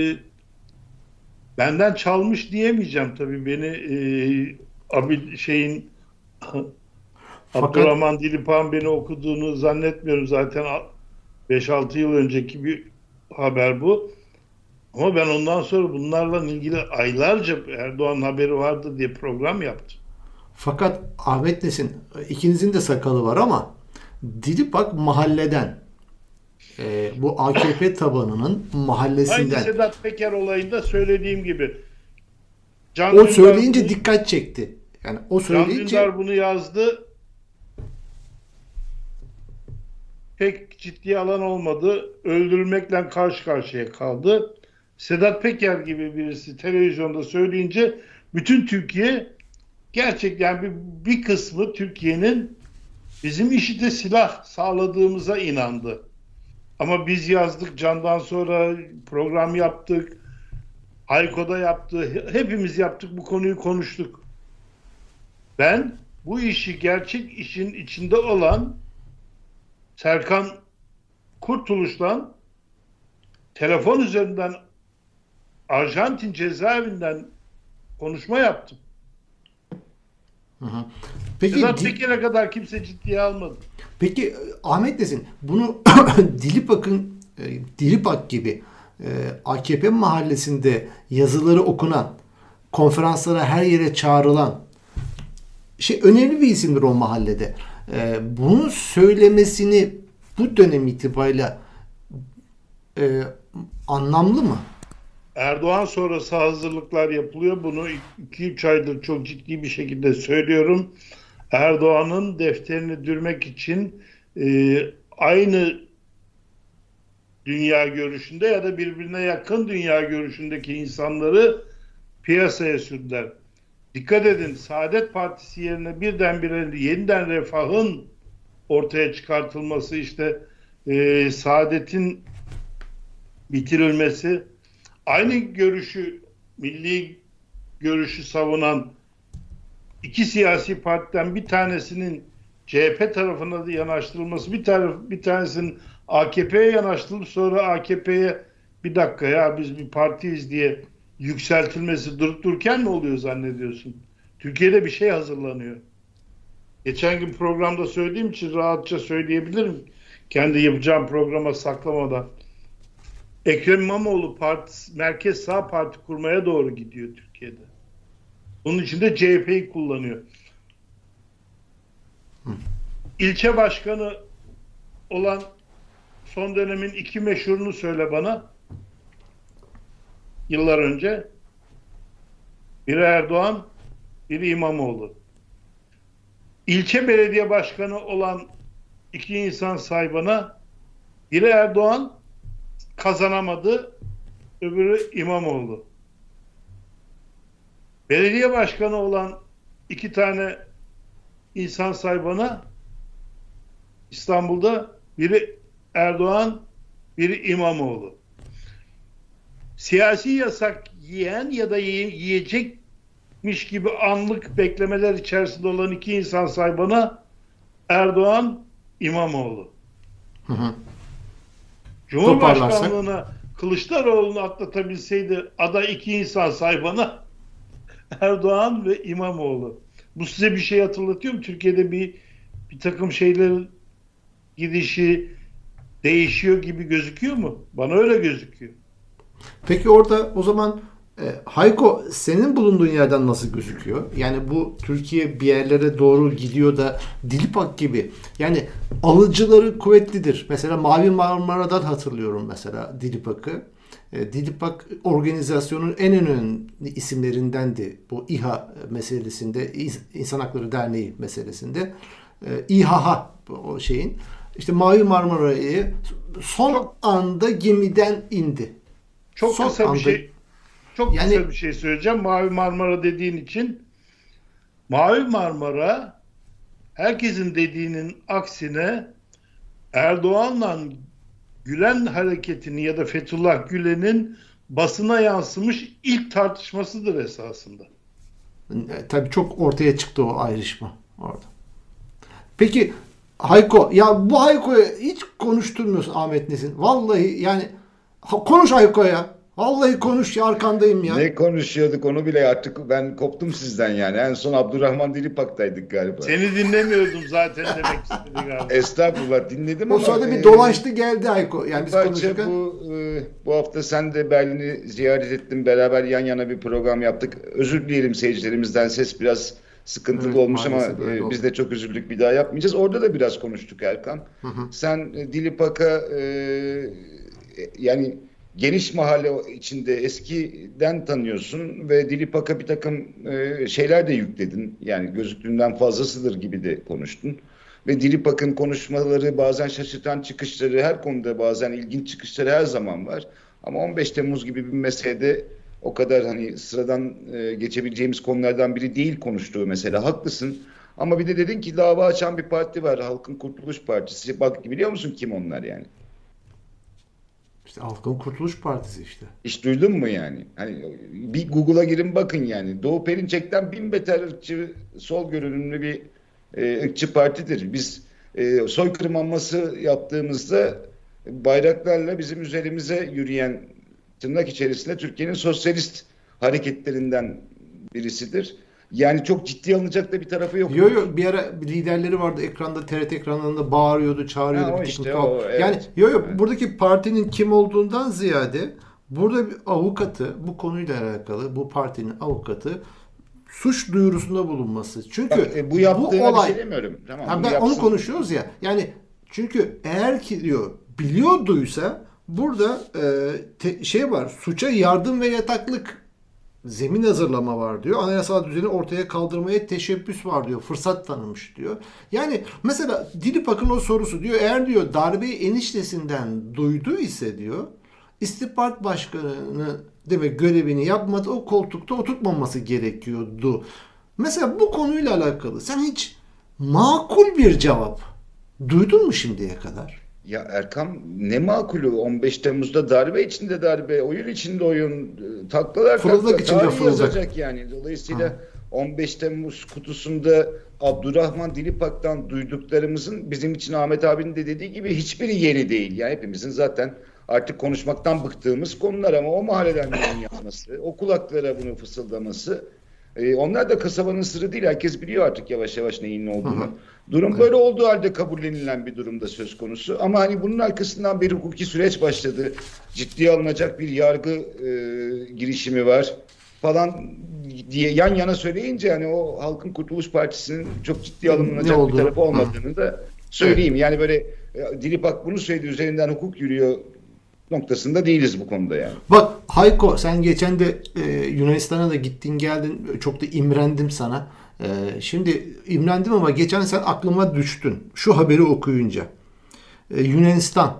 benden çalmış diyemeyeceğim tabii beni e, abi şeyin Fakat Abdurrahman Dilipan beni okuduğunu zannetmiyorum. Zaten beş altı yıl önceki bir haber bu. Ama ben ondan sonra bunlarla ilgili aylarca Erdoğan haberi vardı diye program yaptım. fakat Ahmet Nesin, ikinizin de sakalı var ama Dilipak mahalleden, e, bu A K P tabanının Aynı mahallesinden. Sedat Peker olayında söylediğim gibi. Can O Dündar söyleyince bunu- dikkat çekti. Yani o Can söyleyince Dündar bunu yazdı. Pek ciddi alan olmadı. Öldürülmekle karşı karşıya kaldı. Sedat Peker gibi birisi televizyonda söyleyince bütün Türkiye gerçekten bir, bir kısmı Türkiye'nin bizim IŞİD'e silah sağladığımıza inandı. Ama biz yazdık, Can'dan sonra program yaptık. Hayko'da yaptı. Hepimiz yaptık, bu konuyu konuştuk. Ben bu işi, gerçek işin içinde olan Serkan Kurtuluş'tan telefon üzerinden Arjantin cezaevinden konuşma yaptım. Hı hı. Peki, Sedat Di- Peker'e kadar kimse ciddiye almadı. peki e, Ahmet Nesin, bunu Dilipak'ın e, Dilipak gibi e, A K P mahallesinde yazıları okunan, konferanslara her yere çağrılan şey, önemli bir isimdir o mahallede. E, bunu söylemesini bu dönem itibariyle e, anlamlı mı? Erdoğan sonrası hazırlıklar yapılıyor. Bunu iki üç aydır çok ciddi bir şekilde söylüyorum. Erdoğan'ın defterini dürmek için e, aynı dünya görüşünde ya da birbirine yakın dünya görüşündeki insanları piyasaya sürdüler. Dikkat edin, Saadet Partisi yerine birdenbire yeniden Refah'ın ortaya çıkartılması, işte e, Saadet'in bitirilmesi, aynı görüşü, milli görüşü savunan iki siyasi partiden bir tanesinin C H P tarafına da yanaştırılması, bir taraf bir tanesinin A K P'ye yanaştırılıp sonra A K P'ye bir dakika ya biz bir partiyiz diye yükseltilmesi durup dururken mi oluyor zannediyorsun? Türkiye'de bir şey hazırlanıyor. Geçen gün programda söylediğim için rahatça söyleyebilirim. Kendi yapacağım programa saklamadan. Ekrem İmamoğlu parti, Merkez Sağ Parti kurmaya doğru gidiyor Türkiye'de. Bunun için de C H P'yi kullanıyor. Hı. İlçe başkanı olan son dönemin iki meşhurunu söyle bana. Yıllar önce. Biri Erdoğan, biri İmamoğlu. İlçe belediye başkanı olan iki insan say bana. Biri Erdoğan, kazanamadı, öbürü İmamoğlu. Belediye başkanı olan iki tane insan saybana İstanbul'da, biri Erdoğan, biri İmamoğlu. Siyasi yasak yiyen ya da yiyecekmiş gibi anlık beklemeler içerisinde olan iki insan saybana Erdoğan, İmamoğlu. Hı hı. Cumhurbaşkanlığına Kılıçdaroğlu'nu atlatabilseydi aday iki insan saybana Erdoğan ve İmamoğlu. Bu size bir şey hatırlatıyor mu? Türkiye'de bir bir takım şeylerin gidişi değişiyor gibi gözüküyor mu? Bana öyle gözüküyor. Peki orada o zaman e, Hayko, senin bulunduğun yerden nasıl gözüküyor? Yani bu Türkiye bir yerlere doğru gidiyor da Dilipak gibi. Yani alıcıları kuvvetlidir. Mesela Mavi Marmara'dan hatırlıyorum mesela Dilipak'ı. E, Dilipak organizasyonun en önemli isimlerindendi. Bu İHA meselesinde, İnsan Hakları Derneği meselesinde. E, İHA o şeyin. İşte Mavi Marmara'yı son çok, anda gemiden indi. Çok son kısa anda, bir şey çok yani, kısa bir şey söyleyeceğim. Mavi Marmara dediğin için, Mavi Marmara herkesin dediğinin aksine Erdoğan'la Gülen hareketini ya da Fethullah Gülen'in basına yansımış ilk tartışmasıdır esasında. E, tabii çok ortaya çıktı o ayrışma orada. Peki Hayko, ya bu Hayko'ya hiç konuşturmuyorsun Ahmet Nesin. Vallahi yani ha, konuş Hayko'ya. Vallahi konuş ya, arkandayım ya. Ne konuşuyorduk onu bile artık ben koptum sizden yani. En son Abdurrahman Dilipak'taydık galiba. Seni dinlemiyordum zaten demek istedi galiba. Estağfurullah, dinledim o ama. O sırada bir e, dolaştı geldi Hayko. Yani biz konuşurken. Bu, e, bu hafta sen de Berlin'i ziyaret ettin. Beraber yan yana bir program yaptık. Özür dilerim seyircilerimizden, ses biraz sıkıntılı evet, olmuş ama e, biz de çok üzüldük, bir daha yapmayacağız. Orada da biraz konuştuk Erkan. Hı hı. Sen e, Dilipak'a e, yani geniş mahalle içinde eskiden tanıyorsun ve Dilipak'a bir takım e, şeyler de yükledin. Yani gözüktüğünden fazlasıdır gibi de konuştun. Ve Dilipak'ın konuşmaları, bazen şaşırtan çıkışları, her konuda bazen ilginç çıkışları her zaman var. Ama on beş Temmuz gibi bir meselede o kadar hani sıradan e, geçebileceğimiz konulardan biri değil konuştuğu mesela. Haklısın. Ama bir de dedin ki dava açan bir parti var. Halkın Kurtuluş Partisi. Bak, biliyor musun kim onlar yani? İşte Halkın Kurtuluş Partisi işte. Hiç duydun mu yani? Hani bir Google'a girin bakın yani. Doğu Perinçek'ten bin beter ırkçı, sol görünümlü bir e, ırkçı partidir. Biz e, soykırım anması yaptığımızda bayraklarla bizim üzerimize yürüyen, tırnak içerisinde Türkiye'nin sosyalist hareketlerinden birisidir. Yani çok ciddi alınacak da bir tarafı yok. Yok yok, bir ara liderleri vardı ekranda, T R T ekranlarında bağırıyordu, çağırıyordu. Ha, o bir işte o, evet. Yani yok yok, Evet. buradaki partinin kim olduğundan ziyade burada bir avukatı, bu konuyla alakalı bu partinin avukatı suç duyurusunda bulunması. Çünkü Bak, e, bu yaptığına bu olay, bir şey demiyorum. Tamam, ha, ben yapsın. onu konuşuyoruz ya. Yani çünkü eğer ki diyor biliyorduysa burada e, te, şey var, suça yardım ve yataklık, zemin hazırlama var diyor. Anayasal düzeni ortaya kaldırmaya teşebbüs var diyor. Fırsat tanımış diyor. Yani mesela Dilipak'ın o sorusu diyor, eğer diyor darbeyi eniştesinden duydu ise diyor, istihbarat başkanı demek görevini yapmadı, o koltukta oturtmaması gerekiyordu. Mesela bu konuyla alakalı sen hiç makul bir cevap duydun mu şimdiye kadar? Ya Erkam, ne makulü, on beş Temmuz'da darbe içinde darbe, oyun içinde oyun, taklalar fırıldak içinde tarih fırıldak yazacak yani. Dolayısıyla ha. on beş Temmuz kutusunda Abdurrahman Dilipak'tan duyduklarımızın bizim için Ahmet abinin de dediği gibi hiçbiri yeni değil. Yani hepimizin zaten artık konuşmaktan bıktığımız konular, ama o mahalleden bunun yapması, o kulaklara bunu fısıldaması, e, onlar da kasabanın sırrı değil. Herkes biliyor artık yavaş yavaş neyin ne olduğunu. Hı hı. Durum evet. Böyle olduğu halde kabullenilen bir durumda söz konusu. Ama hani bunun arkasından bir hukuki süreç başladı. Ciddiye alınacak bir yargı e, girişimi var falan diye yan yana söyleyince hani o Halkın Kurtuluş Partisi'nin çok ciddiye alınacak bir tarafı olmadığını Hı. da söyleyeyim. Evet. Yani böyle e, Dilipak bunu söyledi, üzerinden hukuk yürüyor noktasında değiliz bu konuda yani. Bak Hayko, sen geçen de e, Yunanistan'a da gittin geldin, çok da imrendim sana. E, şimdi imrendim ama geçen sen aklıma düştün şu haberi okuyunca. E, Yunanistan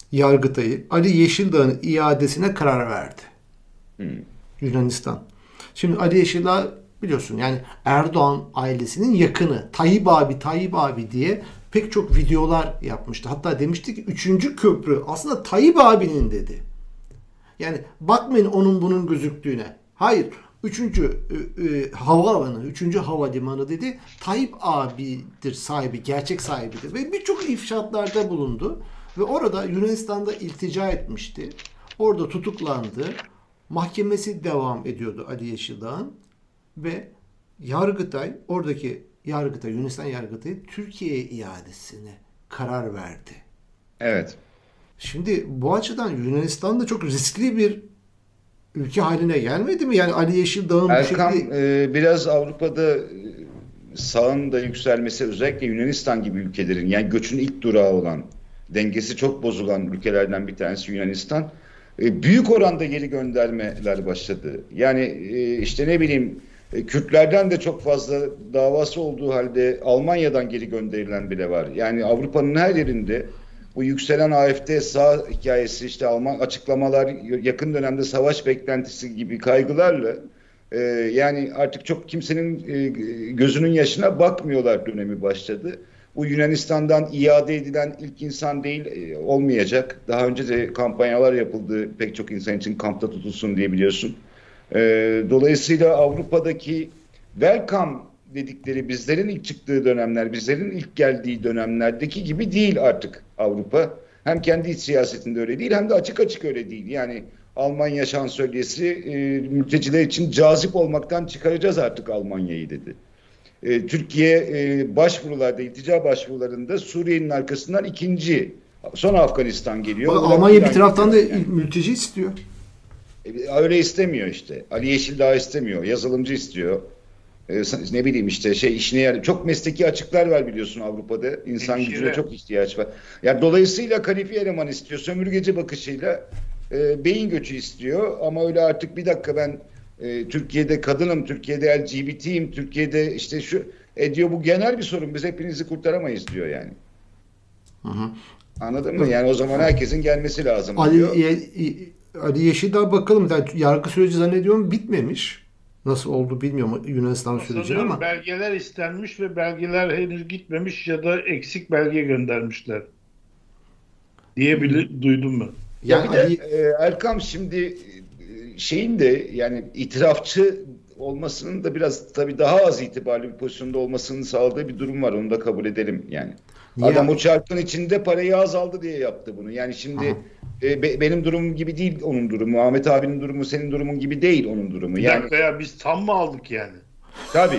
Yargıtayı Ali Yeşildağ'ın iadesine karar verdi. Hmm. Yunanistan. Şimdi Ali Yeşildağ biliyorsun yani Erdoğan ailesinin yakını. Tayyip abi, Tayyip abi diye pek çok videolar yapmıştı. Hatta demişti ki üçüncü köprü aslında Tayyip abinin dedi. Yani bakmayın onun bunun gözüktüğüne. Hayır. Üçüncü e, e, havaalanı, üçüncü havalimanı dedi. Tayyip abidir sahibi, gerçek sahibidir. Ve birçok ifşaatlarda bulundu. Ve orada Yunanistan'da iltica etmişti. Orada tutuklandı. Mahkemesi devam ediyordu Ali Yeşildağ'ın. Ve Yargıtay, oradaki Yargıtay, Yunanistan Yargıtay'ı Türkiye'ye iadesine karar verdi. Evet. Şimdi bu açıdan Yunanistan da çok riskli bir ülke haline gelmedi mi? Yani Ali Yeşildağ'ın bu Erkam şekilde... e, biraz Avrupa'da e, sağın da yükselmesi, özellikle Yunanistan gibi ülkelerin, yani göçün ilk durağı olan, dengesi çok bozulan ülkelerden bir tanesi Yunanistan. E, büyük oranda geri göndermeler başladı. Yani e, işte ne bileyim e, Kürtlerden de çok fazla davası olduğu halde Almanya'dan geri gönderilen bile var. Yani Avrupa'nın her yerinde bu yükselen A F D sağ hikayesi, işte Alman açıklamalar, yakın dönemde savaş beklentisi gibi kaygılarla e, yani artık çok kimsenin e, gözünün yaşına bakmıyorlar dönemi başladı. Bu Yunanistan'dan iade edilen ilk insan değil, e, olmayacak. Daha önce de kampanyalar yapıldı, pek çok insan için kampta tutulsun diye, biliyorsun. E, dolayısıyla Avrupa'daki welcome dedikleri, bizlerin ilk çıktığı dönemler, bizlerin ilk geldiği dönemlerdeki gibi değil artık Avrupa. Hem kendi iç siyasetinde öyle değil, hem de açık açık öyle değil. Yani Almanya şansölyesi e, mülteciler için cazip olmaktan çıkaracağız artık Almanya'yı dedi. E, Türkiye e, başvurularda, iltica başvurularında Suriye'nin arkasından ikinci, sonra Afganistan geliyor. Almanya bir taraftan da yani mülteci istiyor. E, öyle istemiyor işte. Ali Yeşildağ istemiyor, yazılımcı istiyor. Ee, ne bileyim işte şey işine yarar. Çok mesleki açıklar var biliyorsun Avrupa'da. İnsan Hemşire. gücüne çok ihtiyaç var. Yani dolayısıyla kalifiye eleman istiyor. Sömürgeci bakışıyla e, beyin göçü istiyor. Ama öyle artık bir dakika ben e, Türkiye'de kadınım, Türkiye'de L G B T'yim, Türkiye'de işte şu e diyor, bu genel bir sorun. Biz hepinizi kurtaramayız diyor yani. Hı hı. Anladın mı? Yani o zaman herkesin gelmesi lazım Ali, diyor. Ye, Ali Yeşildağ bakalım. Yani yargı süreci zannediyorum bitmemiş. Nasıl oldu bilmiyorum Yunanistan süreci ama. Belgeler istenmiş ve belgeler henüz gitmemiş ya da eksik belge göndermişler diye bile duydum ben. Ya Yani bir de Ali... e, Erkam şimdi e, şeyin de yani itirafçı olmasının da biraz tabii daha az itibarlı bir pozisyonda olmasının sağladığı bir durum var. Onu da kabul edelim yani. Niye? Adam o çarkın içinde parayı azaldı diye yaptı bunu. Yani şimdi e, be, benim durumum gibi değil onun durumu. Ahmet abinin durumu senin durumun gibi değil onun durumu. Bir Yani dakika ya, biz tam mı aldık yani? tabii.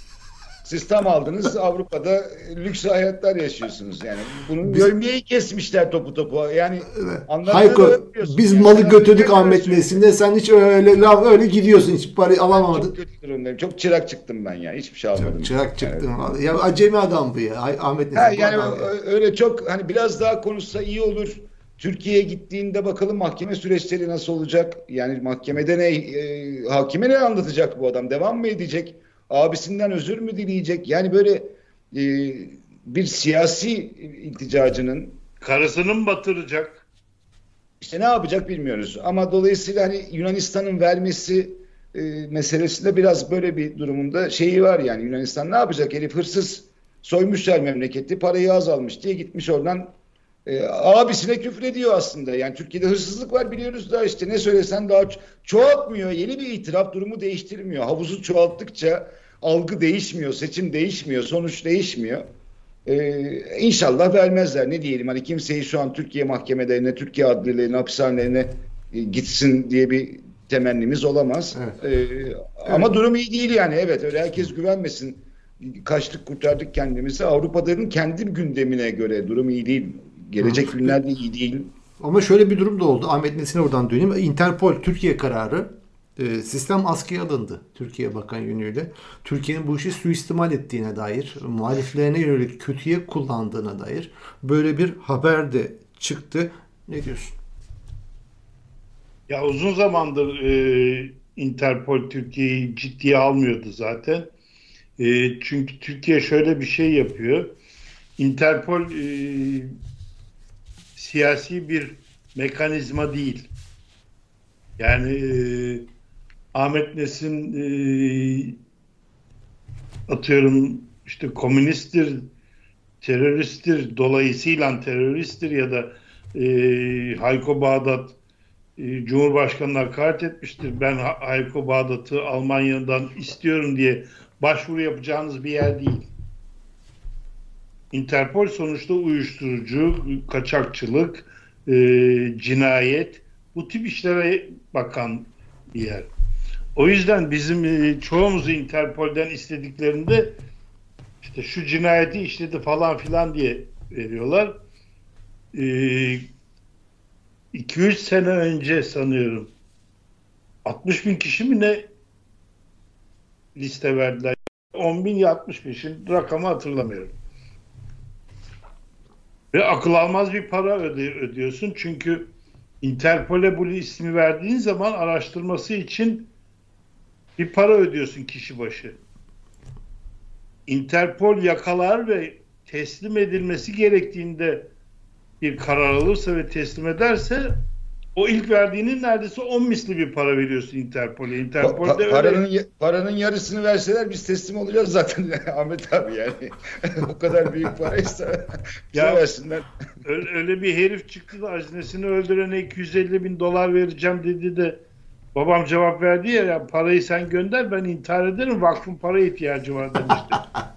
Siz tam aldınız, Avrupa'da lüks hayatlar yaşıyorsunuz yani. Bunu Biz- görmeyi kesmişler topu topu. Yani anlattığını Hayko, öpüyorsun. biz Yani malı sana götürdük ne Ahmet diyorsun? Nesin'de. Sen hiç öyle laf öyle gidiyorsun. Hiç parayı alamadın. Çok kötü durumdayım. Çok çırak çıktım ben ya. Hiçbir şey almadım. Çırak çıktın. Ya acemi adam bu ya. Ay, Ahmet Nesin. Ha, bu yani adam ya. ö- öyle çok hani biraz daha konuşsa iyi olur. Türkiye'ye gittiğinde bakalım mahkeme süreçleri nasıl olacak? Yani mahkemede ne, e, hakime ne anlatacak bu adam? Devam mı edecek? Abisinden özür mü dileyecek? Yani böyle e, bir siyasi ilticacının Karısını mı batıracak? işte ne yapacak bilmiyoruz. Ama dolayısıyla hani Yunanistan'ın vermesi e, meselesinde biraz böyle bir durumunda şeyi var yani. Yunanistan ne yapacak? Herif hırsız, soymuşlar memleketi, parayı az almış diye gitmiş oradan e, abisine küfrediyor aslında. Yani Türkiye'de hırsızlık var biliyoruz da işte ne söylesen daha ço- çoğaltmıyor. Yeni bir itiraf durumu değiştirmiyor. Havuzu çoğalttıkça algı değişmiyor, seçim değişmiyor, sonuç değişmiyor. Ee, inşallah vermezler. Ne diyelim, hani kimseyi şu an Türkiye mahkemelerine, Türkiye adliyelerine, hapishanelerine e, gitsin diye bir temennimiz olamaz. Evet. Ee, ama durum iyi değil yani. Evet, öyle herkes güvenmesin. Kaçtık kurtardık kendimizi. Avrupa'nın kendi gündemine göre durum iyi değil. Gelecek günlerde iyi değil. Ama şöyle bir durum da oldu. Ahmet Nesin'e oradan döneyim. Interpol Türkiye kararı e, sistem askıya alındı. Türkiye Bakan yönüyle. Türkiye'nin bu işi suistimal ettiğine dair, muhaliflerine yönelik kötüye kullandığına dair böyle bir haber de çıktı. Ne diyorsun? Ya uzun zamandır e, Interpol Türkiye'yi ciddiye almıyordu zaten. E, çünkü Türkiye şöyle bir şey yapıyor. Interpol e, siyasi bir mekanizma değil. Yani e, Ahmet Nesin e, atıyorum işte komünisttir, teröristtir, dolayısıyla teröristtir ya da e, Hayko Bağdat e, Cumhurbaşkanı'na hakaret etmiştir. Ben Ha- Hayko Bağdat'ı Almanya'dan istiyorum diye başvuru yapacağınız bir yer değil. Interpol sonuçta uyuşturucu, kaçakçılık, e, cinayet, bu tip işlere bakan bir yer. O yüzden bizim e, çoğumuzu Interpol'den istediklerinde işte şu cinayeti işledi falan filan diye veriyorlar. E, iki üç sene önce sanıyorum altmış bin kişi mi ne liste verdiler. on bin ya altmış bin, şimdi rakamı hatırlamıyorum. Ve akıl almaz bir para öde- ödüyorsun. Çünkü Interpol'e bu ismi verdiğin zaman araştırması için bir para ödüyorsun kişi başı. Interpol yakalar ve teslim edilmesi gerektiğinde bir karar alırsa ve teslim ederse o ilk verdiğinin neredeyse on misli bir para veriyorsun Interpol'e. Pa- Interpol'de pa- öyle. paranın paranın yarısını verseler biz teslim olacağız zaten Ahmet abi yani. O kadar büyük paraysa bize Ya, versinler. Öyle, öyle bir herif çıktı da hazinesini öldürene iki yüz elli bin dolar vereceğim dedi de babam cevap verdi ya, ya parayı sen gönder ben intihar ederim, vakfın para ihtiyacı var demişti.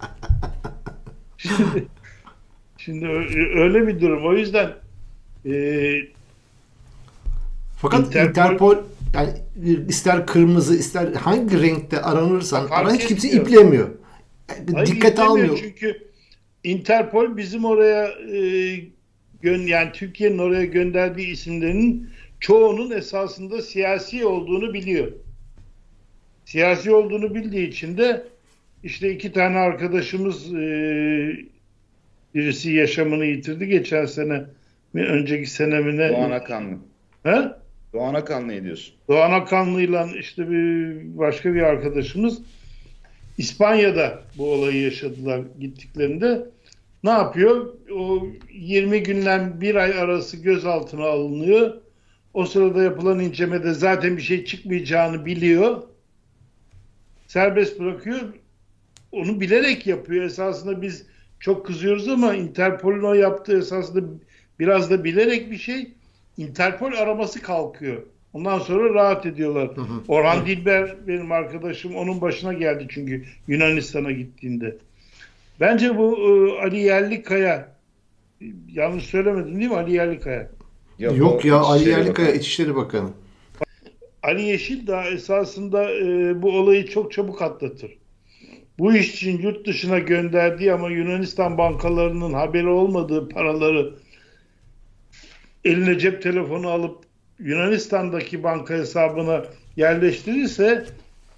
Şimdi, şimdi ö- öyle bir durum. O yüzden e, Fakat Interpol- Interpol, yani ister kırmızı ister hangi renkte aranırsan Fark ara, hiç kimse etmiyor. iplemiyor. Yani hayır, dikkate istemiyor. almıyor. Çünkü Interpol bizim oraya e, gön yani Türkiye'nin oraya gönderdiği isimlerin çoğunun esasında siyasi olduğunu biliyor. Siyasi olduğunu bildiği için de işte iki tane arkadaşımız, e, birisi yaşamını yitirdi geçen sene mi önceki sene mi ne? Doğan Akanlı. He? Doğan Akanlı'yı diyorsun. Doğan Akanlı'yla işte bir başka bir arkadaşımız İspanya'da bu olayı yaşadılar gittiklerinde. Ne yapıyor? O yirmi günden bir ay arası gözaltına alınıyor. O sırada yapılan incelemede zaten bir şey çıkmayacağını biliyor. Serbest bırakıyor. Onu bilerek yapıyor. Esasında biz çok kızıyoruz ama Interpol'ün o yaptığı esasında biraz da bilerek bir şey. Interpol araması kalkıyor. Ondan sonra rahat ediyorlar. Hı hı. Orhan Dilber benim arkadaşım, onun başına geldi çünkü Yunanistan'a gittiğinde. Bence bu e, Ali Yerlikaya, yanlış söylemedim değil mi, Ali Yerlikaya? Yok o ya, Ali İçişleri Yerlikaya Bakanı. İçişleri Bakanı. Ali Yeşildağ esasında e, bu olayı çok çabuk atlatır. Bu iş için yurt dışına gönderdiği ama Yunanistan bankalarının haberi olmadığı paraları eline cep telefonu alıp Yunanistan'daki banka hesabına yerleştirirse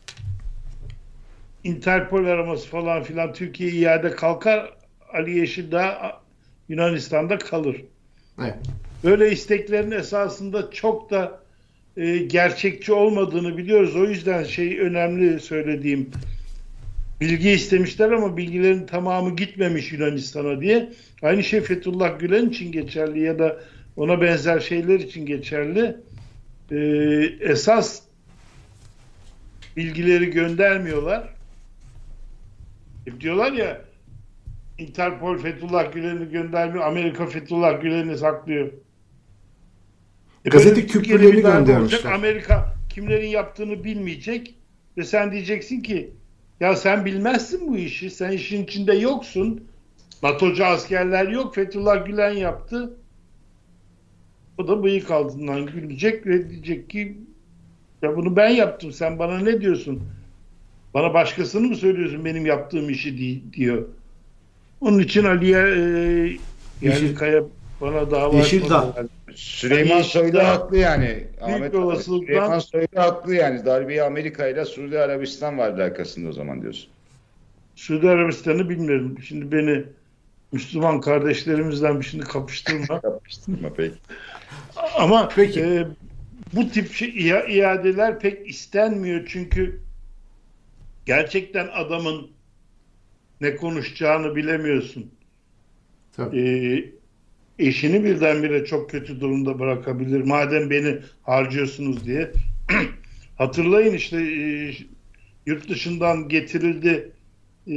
Interpol araması falan filan Türkiye iade kalkar, Ali Yeşildağ Yunanistan'da kalır. Evet. Böyle isteklerin esasında çok da e, gerçekçi olmadığını biliyoruz. O yüzden şey önemli söylediğim, bilgi istemişler ama bilgilerin tamamı gitmemiş Yunanistan'a diye. Aynı şey Fethullah Gülen için geçerli ya da ona benzer şeyler için geçerli. Ee, esas bilgileri göndermiyorlar. Hep diyorlar ya, Interpol Fethullah Gülen'i göndermiyor, Amerika Fethullah Gülen'i saklıyor. E Gazete böyle küpürlerini Türkiye'de bir darbe göndermişler. olacak, Amerika kimlerin yaptığını bilmeyecek ve sen diyeceksin ki ya sen bilmezsin bu işi, sen işin içinde yoksun. NATO'cu askerler yok, Fethullah Gülen yaptı. O da bıyık altından gülecek ve diyecek ki ya bunu ben yaptım, sen bana ne diyorsun? Bana başkasını mı söylüyorsun benim yaptığım işi di- diyor. Onun için Ali'ye e, Yerlikaya bana dava Yeşildağ. açmadılar. Süleyman Soylu haklı yani. Ahmet bir abi, olasılıkla- Süleyman Soylu haklı yani. Darbeyi Amerika ile Suudi Arabistan vardı arkasında o zaman diyorsun. Suudi Arabistan'ı bilmiyorum. Şimdi beni Müslüman kardeşlerimizden bir şimdi kapıştırma. Yapıştırma peki. Ama Peki. e, bu tip şey, ia- iadeler pek istenmiyor çünkü gerçekten adamın ne konuşacağını bilemiyorsun. Tabii. E, eşini birdenbire çok kötü durumda bırakabilir. Madem beni harcıyorsunuz diye. Hatırlayın işte e, yurt dışından getirildi. E,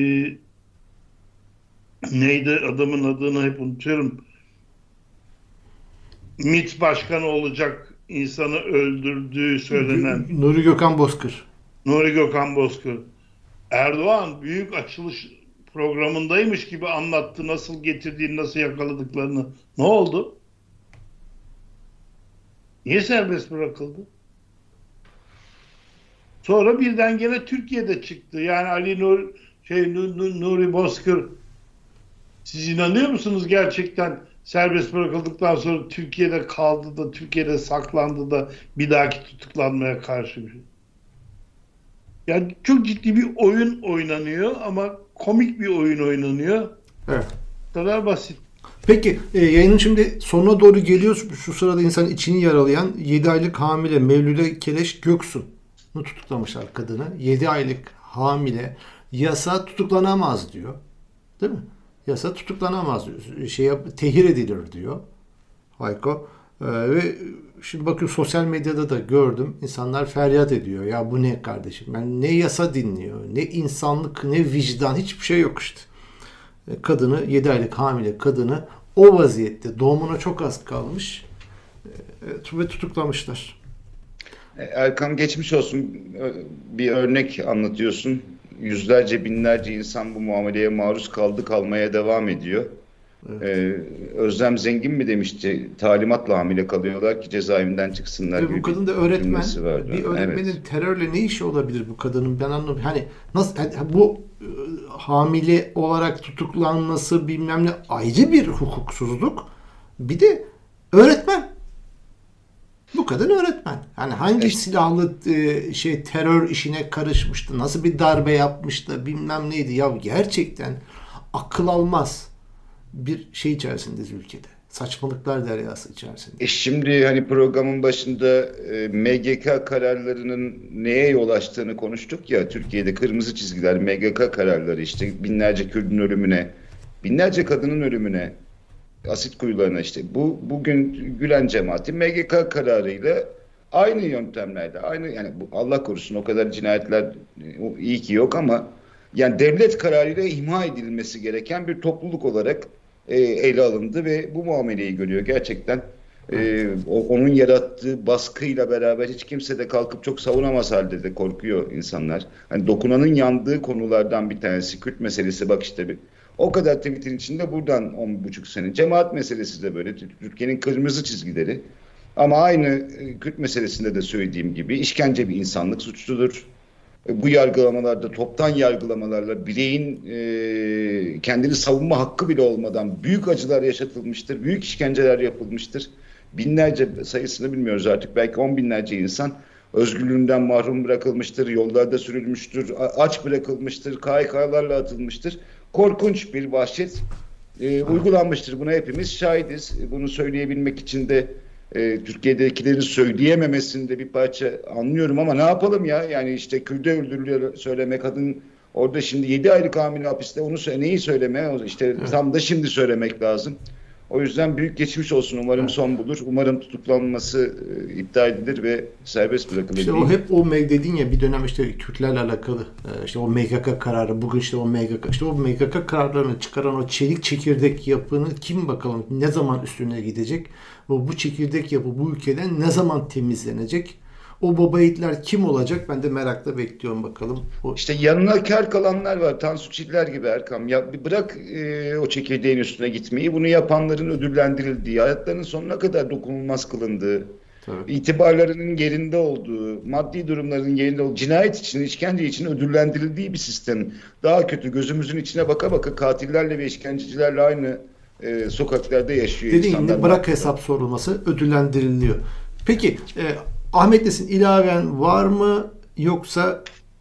neydi adamın adını hep unutuyorum. MİT başkanı olacak insanı öldürdüğü söylenen Nuri Gökhan Bozkır. Nuri Gökhan Bozkır. Erdoğan büyük açılış programındaymış gibi anlattı nasıl getirdiğini, nasıl yakaladıklarını. Ne oldu? Niye serbest bırakıldı? Sonra birden gene Türkiye'de çıktı. Yani Ali Nur, şey, Nuri Bozkır, siz inanıyor musunuz gerçekten serbest bırakıldıktan sonra Türkiye'de kaldı da, Türkiye'de saklandı da bir dahaki tutuklanmaya karşı bir şey? Yani çok ciddi bir oyun oynanıyor ama komik bir oyun oynanıyor. Evet. Bu kadar basit. Peki e, yayının şimdi sonuna doğru geliyoruz. Şu sırada insanın içini yaralayan yedi aylık hamile Mevlüde Keleş Göksu'nu tutuklamışlar kadını. yedi aylık hamile, yasa tutuklanamaz diyor. Değil mi? Yasa tutuklanamaz diyor. Şey, tehir edilir diyor Hayko. Ee, ve şimdi bakıyorum sosyal medyada da gördüm. İnsanlar feryat ediyor. Ya bu ne kardeşim? Yani ne yasa dinliyor, ne insanlık, ne vicdan, hiçbir şey yok işte. Kadını, yedi aylık hamile kadını o vaziyette, doğumuna çok az kalmış e, ve tutuklamışlar. Erkan, geçmiş olsun, bir örnek anlatıyorsun. Yüzlerce, binlerce insan bu muameleye maruz kaldı, kalmaya devam ediyor. Evet. Ee, Özlem Zengin mi demişti? Talimatla hamile kalıyorlar ki cezaevinden çıksınlar. Ve bu kadın da öğretmen. Bir öğretmenin evet. terörle ne işi olabilir bu kadının? Ben anlamıyorum. Hani nasıl yani bu e, hamile olarak tutuklanması bilmem ne ayrı bir hukuksuzluk. Bir de öğretmen. Bu kadın öğretmen. Yani hangi evet. silahlı e, şey terör işine karışmıştı? Nasıl bir darbe yapmıştı? Bilmem neydi. Ya gerçekten akıl almaz bir şey içerisindeyiz ülkede. Saçmalıklar deryası içerisinde. E şimdi hani programın başında e, M G K kararlarının neye yol açtığını konuştuk ya. Türkiye'de kırmızı çizgiler, M G K kararları, işte binlerce Kürt'ün ölümüne, binlerce kadının ölümüne, asit kuyularına, işte bu bugün Gülen cemaati M G K kararıyla aynı yöntemlerle, aynı, yani bu, Allah korusun o kadar cinayetler iyi ki yok ama yani devlet kararıyla imha edilmesi gereken bir topluluk olarak e, ele alındı ve bu muameleyi görüyor. Gerçekten e, o, onun yarattığı baskıyla beraber hiç kimse de kalkıp çok savunamaz halde de korkuyor insanlar. Hani dokunanın yandığı konulardan bir tanesi Kürt meselesi, bak işte bir. O kadar tweetin içinde buradan on buçuk sene. Cemaat meselesi de böyle. Türkiye'nin kırmızı çizgileri. Ama aynı e, Kürt meselesinde de söylediğim gibi işkence bir insanlık suçludur. E, bu yargılamalarda, toptan yargılamalarla bireyin e, kendini savunma hakkı bile olmadan büyük acılar yaşatılmıştır. Büyük işkenceler yapılmıştır. Binlerce, sayısını bilmiyoruz artık, belki on binlerce insan özgürlüğünden mahrum bırakılmıştır. Yollarda sürülmüştür. Aç bırakılmıştır. K Y K'larla atılmıştır. Korkunç bir vahşet e, uygulanmıştır. Buna hepimiz şahidiz. E, bunu söyleyebilmek için de e, Türkiye'dekilerin söyleyememesini de bir parça anlıyorum ama ne yapalım ya? Yani işte Kürt'e öldürülüyor söyleme, kadın orada şimdi yedi aylık hamile hapiste, onu neyi söyleme? İşte evet. Tam da şimdi söylemek lazım. O yüzden büyük geçmiş olsun. Umarım evet. son bulur. Umarım tutuklanması e, iptal edilir ve serbest bırakılır. İşte o hep o dedin ya, bir dönem işte Kürtlerle alakalı işte o M G K kararı, bugün işte o M G K, işte o M G K kararlarını çıkaran o çelik çekirdek yapını kim bakalım ne zaman üstüne gidecek? Bu, bu çekirdek yapı bu ülkeden ne zaman temizlenecek? O baba yiğitler kim olacak? Ben de merakla bekliyorum bakalım. O... İşte yanına kar kalanlar var. Tansu Çiller gibi Erkam. Ya bırak e, o çekirdeğin üstüne gitmeyi. Bunu yapanların ödüllendirildiği, hayatlarının sonuna kadar dokunulmaz kılındığı, tabii. itibarlarının yerinde olduğu, maddi durumlarının yerinde olduğu, cinayet için, işkence için ödüllendirildiği bir sistem. Daha kötü, gözümüzün içine baka baka katillerle ve işkencecilerle aynı e, sokaklarda yaşıyor dediğin insanlar. Dediğin gibi bırak hesap sorulması, ödüllendiriliyor. Peki e, Ahmet Nesin, ilaven var mı yoksa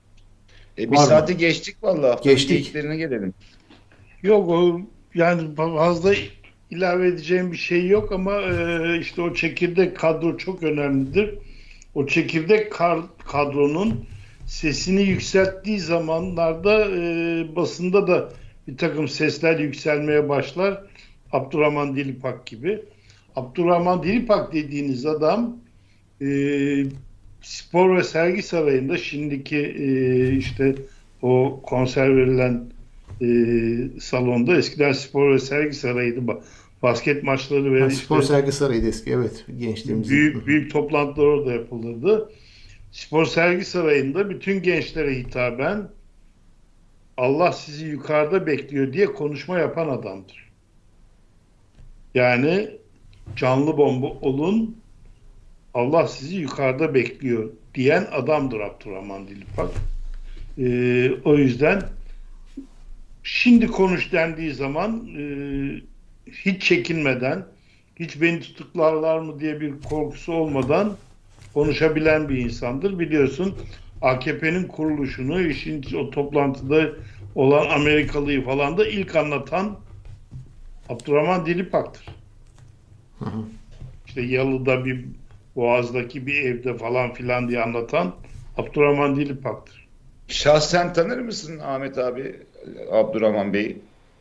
e, bir saati mı? Geçtik vallahi. Geçtik. Gelelim. Yok o yani fazla ilave edeceğim bir şey yok ama e, işte o çekirdek kadro çok önemlidir. O çekirdek kadronun sesini yükselttiği zamanlarda e, basında da bir takım sesler yükselmeye başlar. Abdurrahman Dilipak gibi. Abdurrahman Dilipak dediğiniz adam e, Spor ve Sergi Sarayı'nda şimdiki e, işte o konser verilen e, salonda, eskiden Spor ve Sergi Sarayı'ydı. Basket maçları ve Ha, işte Spor Sergi Sarayı'ydı eski. Evet. Gençliğimizin. büyük büyük toplantılar orada yapılırdı. Spor Sergi Sarayı'nda bütün gençlere hitaben Allah sizi yukarıda bekliyor diye konuşma yapan adamdır. Yani canlı bomba olun, Allah sizi yukarıda bekliyor diyen adamdır Abdurrahman Dilipak. Ee, o yüzden şimdi konuş dendiği zaman e, hiç çekinmeden, hiç beni tutuklarlar mı diye bir korkusu olmadan konuşabilen bir insandır. Biliyorsun A K P'nin kuruluşunu, işin o toplantıda olan Amerikalıyı falan da ilk anlatan Abdurrahman Dilipak'tır. Hı hı. İşte Yalı'da bir Boğaz'daki bir evde falan filan diye anlatan Abdurrahman Dilipak'tır. Şahsen tanır mısın Ahmet abi Abdurrahman Bey'i?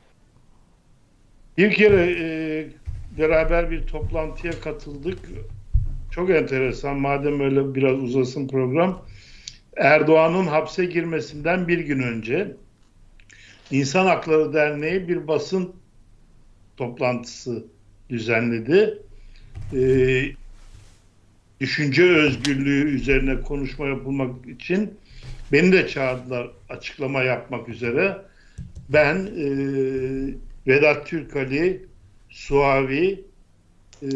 Bir kere e, beraber bir toplantıya katıldık. Çok enteresan. Madem öyle biraz uzasın program. Erdoğan'ın hapse girmesinden bir gün önce İnsan Hakları Derneği bir basın toplantısı düzenledi. Ee, düşünce özgürlüğü üzerine konuşma yapılmak için beni de çağırdılar açıklama yapmak üzere. Ben e, Vedat Türkali, Suavi, e,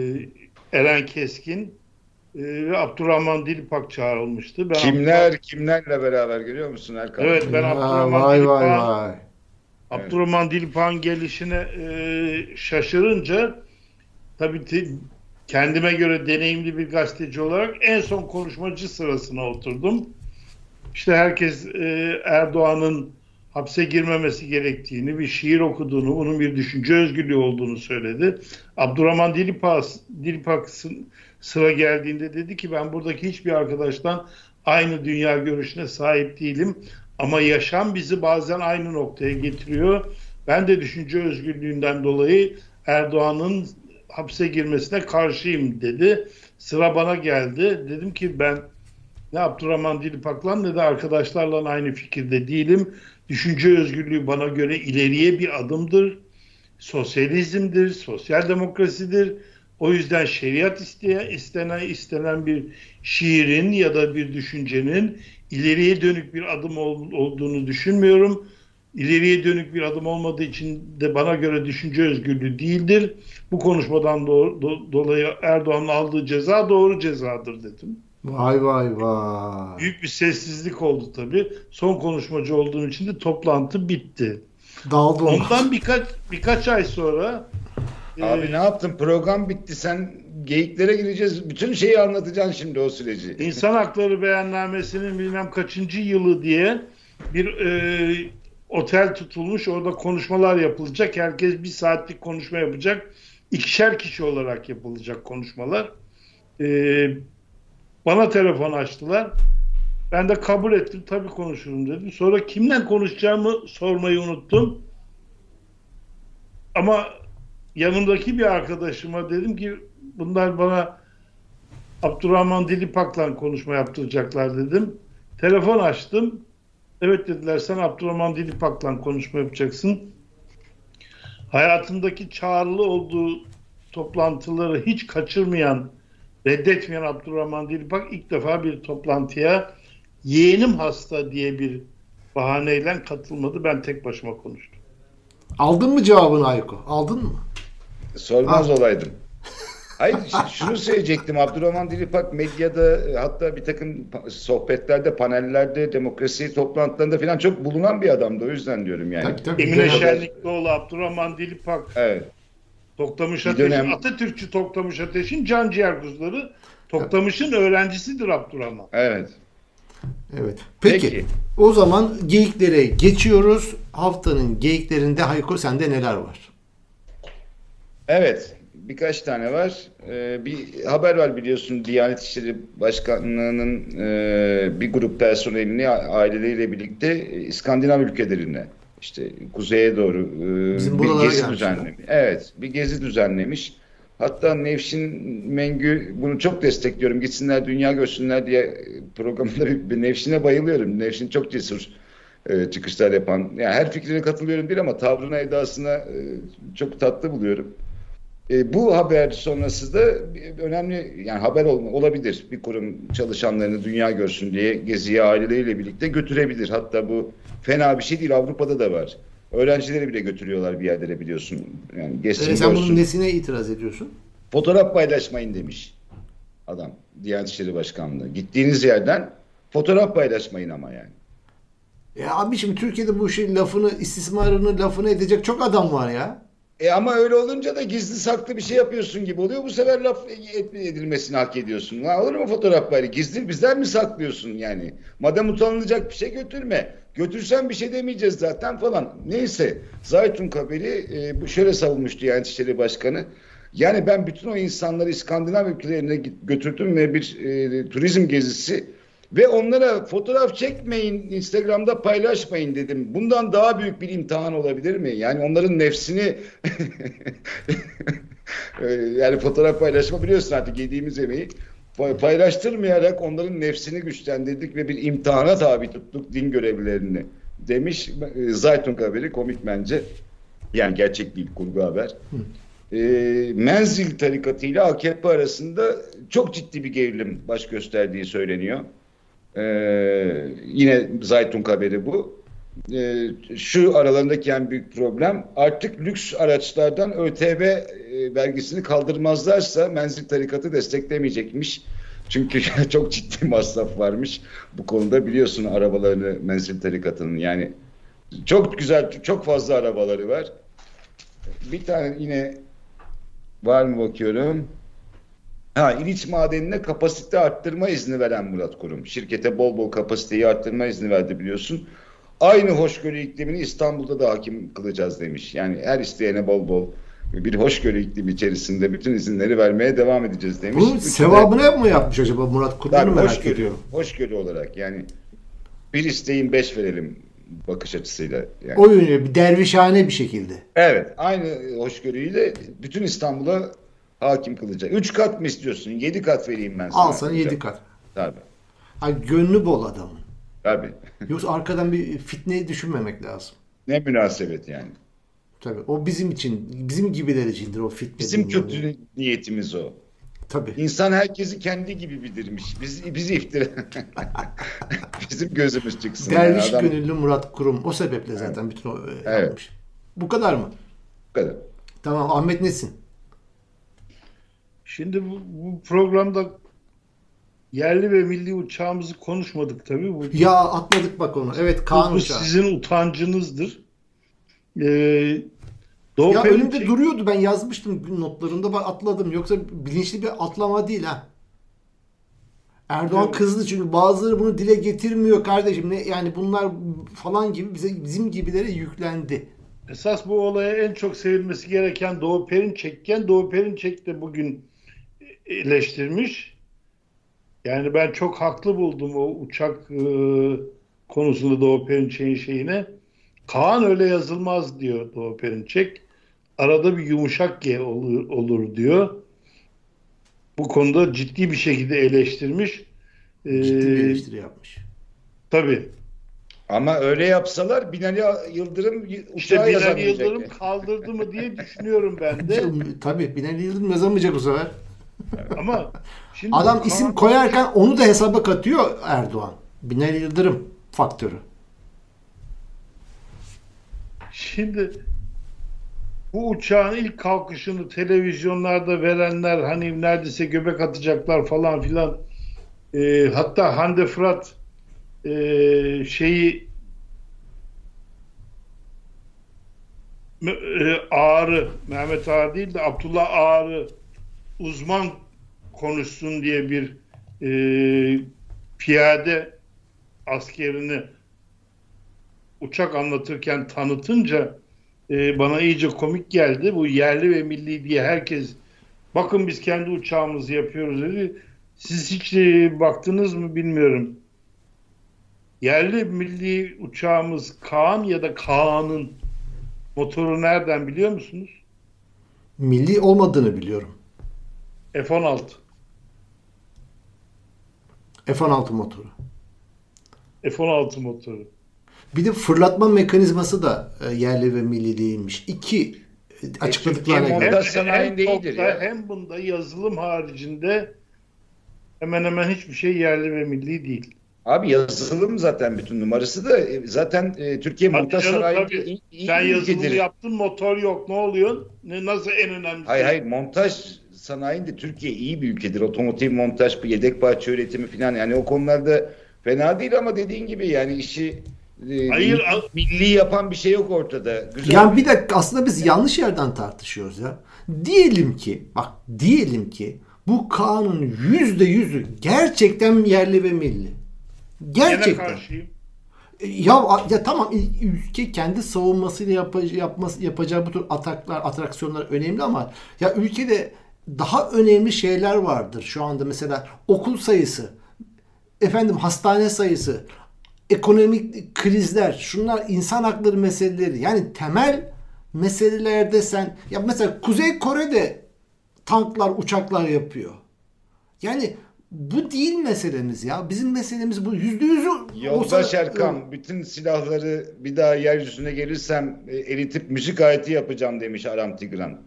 Eren Keskin e, ve Abdurrahman Dilipak çağrılmıştı. Ben Kimler Abdurrahman... kimlerle beraber görüyor musun Erkan? Evet, ben Ya, Abdurrahman vay Dilipak'ın vay vay. Abdurrahman Dilipak'ın gelişine e, şaşırınca tabii te, kendime göre deneyimli bir gazeteci olarak en son konuşmacı sırasına oturdum. İşte herkes e, Erdoğan'ın hapse girmemesi gerektiğini, bir şiir okuduğunu, bunun bir düşünce özgürlüğü olduğunu söyledi. Abdurrahman Dilipak, Dilipak sıra geldiğinde dedi ki ben buradaki hiçbir arkadaştan aynı dünya görüşüne sahip değilim. Ama yaşam bizi bazen aynı noktaya getiriyor. Ben de düşünce özgürlüğünden dolayı Erdoğan'ın hapse girmesine karşıyım dedi. Sıra bana geldi. Dedim ki ben ne Abdurrahman Dilipak'la ne de arkadaşlarla aynı fikirde değilim. Düşünce özgürlüğü bana göre ileriye bir adımdır. Sosyalizmdir, sosyal demokrasidir. O yüzden şeriat isteye, istenen, istenen bir şiirin ya da bir düşüncenin ileriye dönük bir adım ol, olduğunu düşünmüyorum. İleriye dönük bir adım olmadığı için de bana göre düşünce özgürlüğü değildir. Bu konuşmadan do, do, dolayı Erdoğan'ın aldığı ceza doğru cezadır dedim. Vay vay vay. Büyük bir sessizlik oldu tabii. Son konuşmacı olduğum için de toplantı bitti. Daldı onlar. Ondan birkaç birkaç ay sonra Abi e, ne yaptın? Program bitti. Sen geyiklere gireceğiz. Bütün şeyi anlatacaksın şimdi o süreci. İnsan Hakları Beyannamesi'nin bilmem kaçıncı yılı diye bir e, otel tutulmuş. Orada konuşmalar yapılacak. Herkes bir saatlik konuşma yapacak. İkişer kişi olarak yapılacak konuşmalar. E, bana telefon açtılar. Ben de kabul ettim. Tabii konuşurum dedim. Sonra kimle konuşacağımı sormayı unuttum. Ama yanımdaki bir arkadaşıma dedim ki bunlar bana Abdurrahman Dilipak'la konuşma yaptıracaklar dedim. Telefon açtım. Evet dediler, sen Abdurrahman Dilipak'la konuşma yapacaksın. Hayatındaki çağrılı olduğu toplantıları hiç kaçırmayan, reddetmeyen Abdurrahman Dilipak ilk defa bir toplantıya yeğenim hasta diye bir bahaneyle katılmadı. Ben tek başıma konuştum. Aldın mı cevabını Ayko? Aldın mı? Sormaz Ha. olaydım. Hayır, şunu söyleyecektim. Abdurrahman Dilipak medyada, hatta bir takım sohbetlerde, panellerde, demokrasi toplantılarında falan çok bulunan bir adamdı. O yüzden diyorum yani. Tabii, tabii. Emine Dönem- Şenliklioğlu, Abdurrahman Dilipak, Evet. Toktamış Bir Ateş'in, dönem- Atatürkçü Toktamış Ateş'in can ciğer kuzuları. Toktamış'ın öğrencisidir Abdurrahman. Evet. Evet. Peki, Peki. o zaman geyiklere geçiyoruz. Haftanın geyiklerinde Hayko sende neler var? Evet. Birkaç tane var. Ee, bir haber var biliyorsun. Diyanet İşleri Başkanlığı'nın e, bir grup personelini aileleriyle birlikte e, İskandinav ülkelerine, işte kuzeye doğru e, Bizim bir buralara gezi gelmişler. düzenlemiş. Evet, bir gezi düzenlemiş. Hatta Nevşin Mengü bunu çok destekliyorum. Gitsinler dünya görsünler diye programda bir, bir Nevşin'e bayılıyorum. Nevşin çok cesur e, çıkışlar yapan. Yani her fikrine katılıyorum değil ama tavrına, edasına e, çok tatlı buluyorum. E, bu haber sonrası da önemli, yani haber ol, olabilir. Bir kurum çalışanlarını dünya görsün diye geziye aileleriyle birlikte götürebilir. Hatta bu fena bir şey değil. Avrupa'da da var. Öğrencileri bile götürüyorlar bir yerlere, biliyorsun. Yani geçsin, E, sen görsün. bunun nesine itiraz ediyorsun? Fotoğraf paylaşmayın demiş adam. Diyanet İşleri Başkanlığı. Gittiğiniz yerden fotoğraf paylaşmayın ama yani. Ya abi şimdi Türkiye'de bu şey lafını, istismarını lafını edecek çok adam var ya. E ama öyle olunca da gizli saklı bir şey yapıyorsun gibi oluyor. Bu sefer laf edilmesini hak ediyorsun. Ha, olur mu fotoğraf paylaş? Gizli bizden mi saklıyorsun yani? Madem utanılacak bir şey götürme. Götürsen bir şey demeyeceğiz zaten falan. Neyse. Zaytun haberi e, bu şöyle savunmuştu Diyanet İşleri Başkanı. Yani ben bütün o insanları İskandinav ülkelerine götürdüm ve bir e, turizm gezisi ve onlara fotoğraf çekmeyin, Instagram'da paylaşmayın dedim. Bundan daha büyük bir imtihan olabilir mi? Yani onların nefsini yani fotoğraf paylaşma, biliyorsun artık yediğimiz yemeği paylaştırmayarak onların nefsini güçlendirdik ve bir imtihana tabi tuttuk din görevlilerini demiş. Zaytun haberi komik bence. Yani gerçek değil, kurgu haber. E, Menzil tarikatı ile A K P arasında çok ciddi bir gerilim baş gösterdiği söyleniyor. E, yine Zaytun haberi bu. E, şu aralarındaki en büyük problem, artık lüks araçlardan Ö T V e, vergisini kaldırmazlarsa Menzil tarikatı desteklemeyecekmiş. Çünkü çok ciddi masraf varmış bu konuda, biliyorsun arabalarını Menzil tarikatının, yani çok güzel, çok fazla arabaları var. Bir tane yine var mı bakıyorum. Ha, İliç Madeni'ne kapasite arttırma izni veren Murat Kurum. Şirkete bol bol kapasiteyi arttırma izni verdi, biliyorsun. Aynı hoşgörü iklimini İstanbul'da da hakim kılacağız demiş. Yani her isteyene bol bol bir hoşgörü iklimi içerisinde bütün izinleri vermeye devam edeceğiz demiş. Bunun sevabını mı yapmış acaba Murat Kurum'u merak hoşgörü, ediyorum. Hoşgörü olarak yani bir isteğin beş verelim bakış açısıyla. Yani. O yönüyle bir dervişhane bir şekilde. Evet, aynı hoşgörüyle bütün İstanbul'a hakim kılacak. Üç kat mı istiyorsun? Yedi kat vereyim ben sana. Al sana yedi kat. Tabii. Ay, gönlü bol adamın. Tabii. Yoksa arkadan bir fitneyi düşünmemek lazım. Ne münasebet yani. Tabii. O bizim için, bizim gibiler içindir o fitne. Bizim bilmem kötü ne. niyetimiz o. Tabii. İnsan herkesi kendi gibi bildirmiş. Biz, bizi iftira. Bizim gözümüz çıksın. Derviş yani. Adam... gönüllü Murat Kurum. O sebeple zaten Evet. bütün o e, Evet. yapmış. Bu kadar mı? Bu kadar. Tamam. Ahmet Nesin. Şimdi bu, bu programda yerli ve milli uçağımızı konuşmadık tabii. Bu, Ya atladık bak onu. Evet, Kaan bu uçağı. sizin utancınızdır. Ee, Doğu Ya Perinçek- önümde duruyordu. Ben yazmıştım notlarında. Bak atladım. Yoksa bilinçli bir atlama değil ha. Erdoğan Evet. kızdı çünkü bazıları bunu dile getirmiyor kardeşim. Ne yani bunlar falan gibi bize bizim gibilere yüklendi. Esas bu olaya en çok sevilmesi gereken Doğu Perinçek'ken Doğu Perinçek de bugün eleştirmiş. Yani ben çok haklı buldum o uçak e, konusunda Doğu Perinçek'in şeyine. Kaan öyle yazılmaz diyor Doğu Perinçek. Arada bir yumuşak G olur, olur diyor. Bu konuda ciddi bir şekilde eleştirmiş. Ee, Ciddi bir eleştiri yapmış. Tabii. Ama öyle yapsalar Binali Yıldırım İşte uçağı Binali yazamayacak. Yıldırım kaldırdı mı diye düşünüyorum ben de. Tabii Binali Yıldırım yazamayacak bu sefer. Ama şimdi Adam bu isim Kaan- koyarken onu da hesaba katıyor Erdoğan. Binali Yıldırım faktörü. Şimdi bu uçağın ilk kalkışını televizyonlarda verenler hani neredeyse göbek atacaklar falan filan. Ee, hatta Hande Fırat e, şeyi e, Ağrı, Mehmet Ağrı değil de Abdullah Ağrı uzman konuşsun diye bir e, piyade askerini uçak anlatırken tanıtınca e, bana iyice komik geldi. Bu yerli ve milli diye herkes bakın biz kendi uçağımızı yapıyoruz dedi. Siz hiç e, baktınız mı bilmiyorum. Yerli milli uçağımız Kaan ya da Kaan'ın motoru nereden biliyor musunuz? Milli olmadığını biliyorum. F on altı. F on altı motoru. F on altı motoru. Bir de fırlatma mekanizması da e, yerli ve milli değilmiş. İki e, açıkladıklarına Türkiye göre. montaj sanayinde hem iyidir TOG'da ya. hem bunda yazılım haricinde hemen hemen hiçbir şey yerli ve milli değil. Abi yazılım zaten bütün numarası da e, zaten e, Türkiye Hadi montaj canım, sanayinde tabii. iyi, iyi Sen bir yazılımı ülkedir. yaptın, motor yok. Ne oluyor? Ne, nasıl en önemli Hayır şey? hayır, montaj sanayinde Türkiye iyi bir ülkedir. Otomotiv montaj, bu yedek parça üretimi falan, yani o konularda fena değil ama dediğin gibi yani işi e, Hayır, milli, al- milli yapan bir şey yok ortada. Güzel. Yani bir dakika, aslında biz yanlış yerden tartışıyoruz ya. Diyelim ki bak diyelim ki bu kanun yüzde yüzü gerçekten yerli ve milli. Gene Gerçekten. karşıyım. Ya, ya tamam, ülke kendi savunmasıyla yap- yapması, yapacağı bu tür ataklar, atraksiyonlar önemli ama ya ülkede daha önemli şeyler vardır şu anda, mesela okul sayısı, efendim hastane sayısı, ekonomik krizler, şunlar, insan hakları meseleleri, yani temel meselelerde sen, ya mesela Kuzey Kore'de tanklar, uçaklar yapıyor. Yani bu değil meselemiz ya. Bizim meselemiz bu. Yüzde yüzü Yoldaş Erkan, bütün silahları bir daha yeryüzüne gelirsem e, eritip müzik aleti yapacağım demiş Aram Tigran.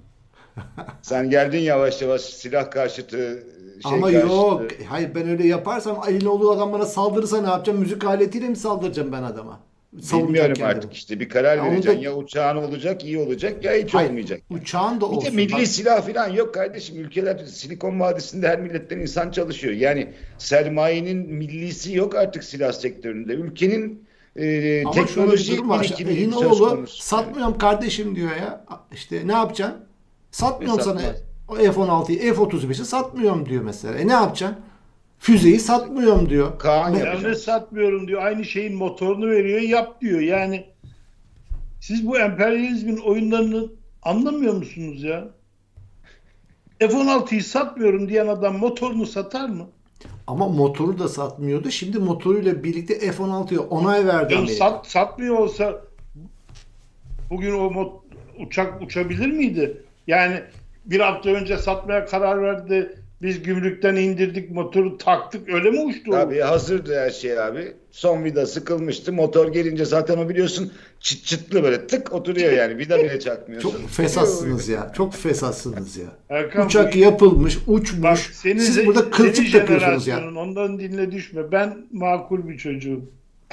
Sen geldin yavaş yavaş silah karşıtı şey ama karşıtı. yok. Hayır, ben öyle yaparsam elin olduğu adam bana saldırırsa ne yapacağım? Müzik aletiyle mi saldıracağım ben adama? Savunacak Bilmiyorum kendimi. artık, işte bir karar Ya onu vereceksin. da- Ya uçağın olacak, iyi olacak, ya hiç Hayır, olmayacak. uçağın da Bir olsun. de milli Bak- silah falan yok kardeşim. Ülkeler, Silikon Vadisi'nde her milletten insan çalışıyor. Yani sermayenin millisi yok artık silah sektöründe. Ülkenin e, Ama şöyle bir teknoloji durum var. birikimi Elin söz oğlu konusu. satmıyorum kardeşim diyor ya. İşte ne yapacaksın? Satmıyorum E, sana satmaz. o F on altıyı, F otuz beşi satmıyorum diyor mesela. E ne yapacaksın? Füzeyi satmıyorum diyor. Kaan Me- Ya yapacak. ne satmıyorum diyor. Aynı şeyin motorunu veriyor, yap diyor. Yani siz bu emperyalizmin oyunlarını anlamıyor musunuz ya? F on altıyı satmıyorum diyen adam motorunu satar mı? Ama motoru da satmıyordu. Şimdi motoruyla birlikte F on altıya onay verdi Ya Amerika. sat, satmıyor olsa bugün o mot- uçak uçabilir miydi? Yani bir hafta önce satmaya karar verdi. Biz gümrükten indirdik, motoru taktık. Öyle mi uçtu o? Tabii hazırdı her şey abi. Son vida sıkılmıştı. Motor gelince zaten o biliyorsun çıt çıtlı böyle tık oturuyor yani. Vida bile çakmıyorsun. Çok fesatsınız ya. Çok fesatsınız ya. Erkan, Uçak bu- yapılmış, uçmuş. Bak, senin Siz ze- burada kılçık senin takıyorsunuz ya. jenerasyonun, ondan dinle düşme. Ben makul bir çocuğum.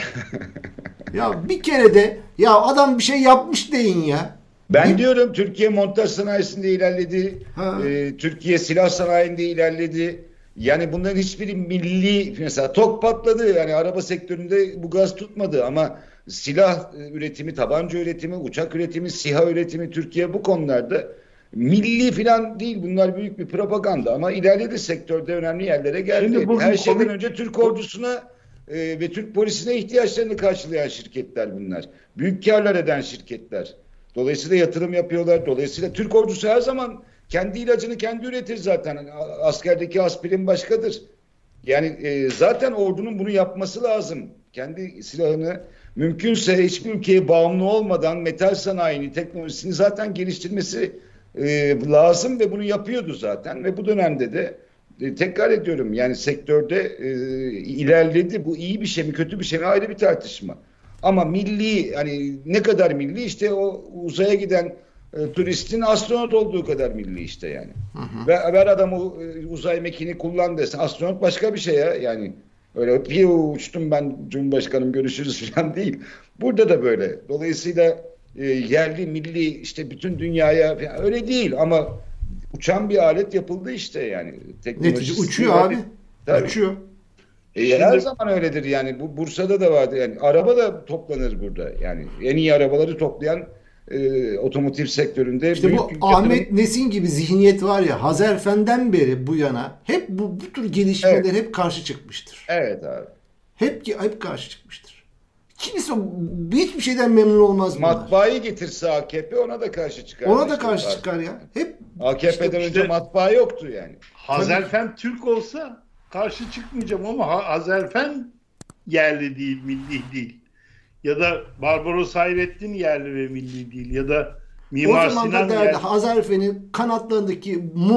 Ya bir kere de ya adam bir şey yapmış deyin ya. Ben Bir- diyorum Türkiye montaj sanayisinde ilerledi. Ha. Ee, Türkiye silah sanayinde ilerledi. Yani bunların hiçbiri milli, mesela TOG patladı. Yani araba sektöründe bu gaz tutmadı ama silah e, üretimi, tabanca üretimi, uçak üretimi, SİHA üretimi Türkiye bu konularda milli falan değil. Bunlar büyük bir propaganda ama ilerledi, sektörde önemli yerlere geldi. Şimdi bugün Her şeyden komik- önce Türk ordusuna e, ve Türk polisine ihtiyaçlarını karşılayan şirketler bunlar. Büyük karlar eden şirketler. Dolayısıyla yatırım yapıyorlar. Dolayısıyla Türk ordusu her zaman kendi ilacını kendi üretir zaten. Askerdeki aspirin başkadır. Yani e, zaten ordunun bunu yapması lazım. Kendi silahını mümkünse hiçbir ülkeye bağımlı olmadan metal sanayini, teknolojisini zaten geliştirmesi e, lazım ve bunu yapıyordu zaten. Ve bu dönemde de e, tekrar ediyorum, yani sektörde e, ilerledi. Bu iyi bir şey mi kötü bir şey mi ayrı bir tartışma. Ama milli, hani ne kadar milli, işte o uzaya giden e, turistin astronot olduğu kadar milli işte yani. Hı hı. Ve ver adamı e, uzay mekiğini kullan desin. Astronot başka bir şey ya yani. Öyle piu uçtum ben Cumhurbaşkanım görüşürüz falan değil. Burada da böyle. Dolayısıyla e, yerli milli işte bütün dünyaya falan, öyle değil ama uçan bir alet yapıldı işte yani. Netice uçuyor abi. Tabii. Uçuyor. E, Şimdi- her zaman öyledir yani. Bu Bursa'da da vardı yani. Araba da toplanır burada. Yani en iyi arabaları toplayan e, otomotiv sektöründe İşte büyük bu bir yatırım- Ahmet Nesin gibi zihniyet var ya, Hazerfen'den beri bu yana hep bu, bu tür gelişmeler Evet. hep karşı çıkmıştır. Evet abi. Hep hep karşı çıkmıştır. Kimse hiçbir şeyden memnun olmaz bunlar. Matbaayı getirse A K P ona da karşı çıkar. Ona da İşte karşı var. çıkar ya. Hep A K P'den işte- önce matbaa yoktu yani. Hazerfen Türk olsa karşı çıkmayacağım ama Ha- Hazerfen yerli değil, milli değil. Ya da Barbaros Hayrettin yerli ve milli değil. Ya da o Mimar zaman da Sinan derdi yerli. Hazerfen'in kanatlarındaki mum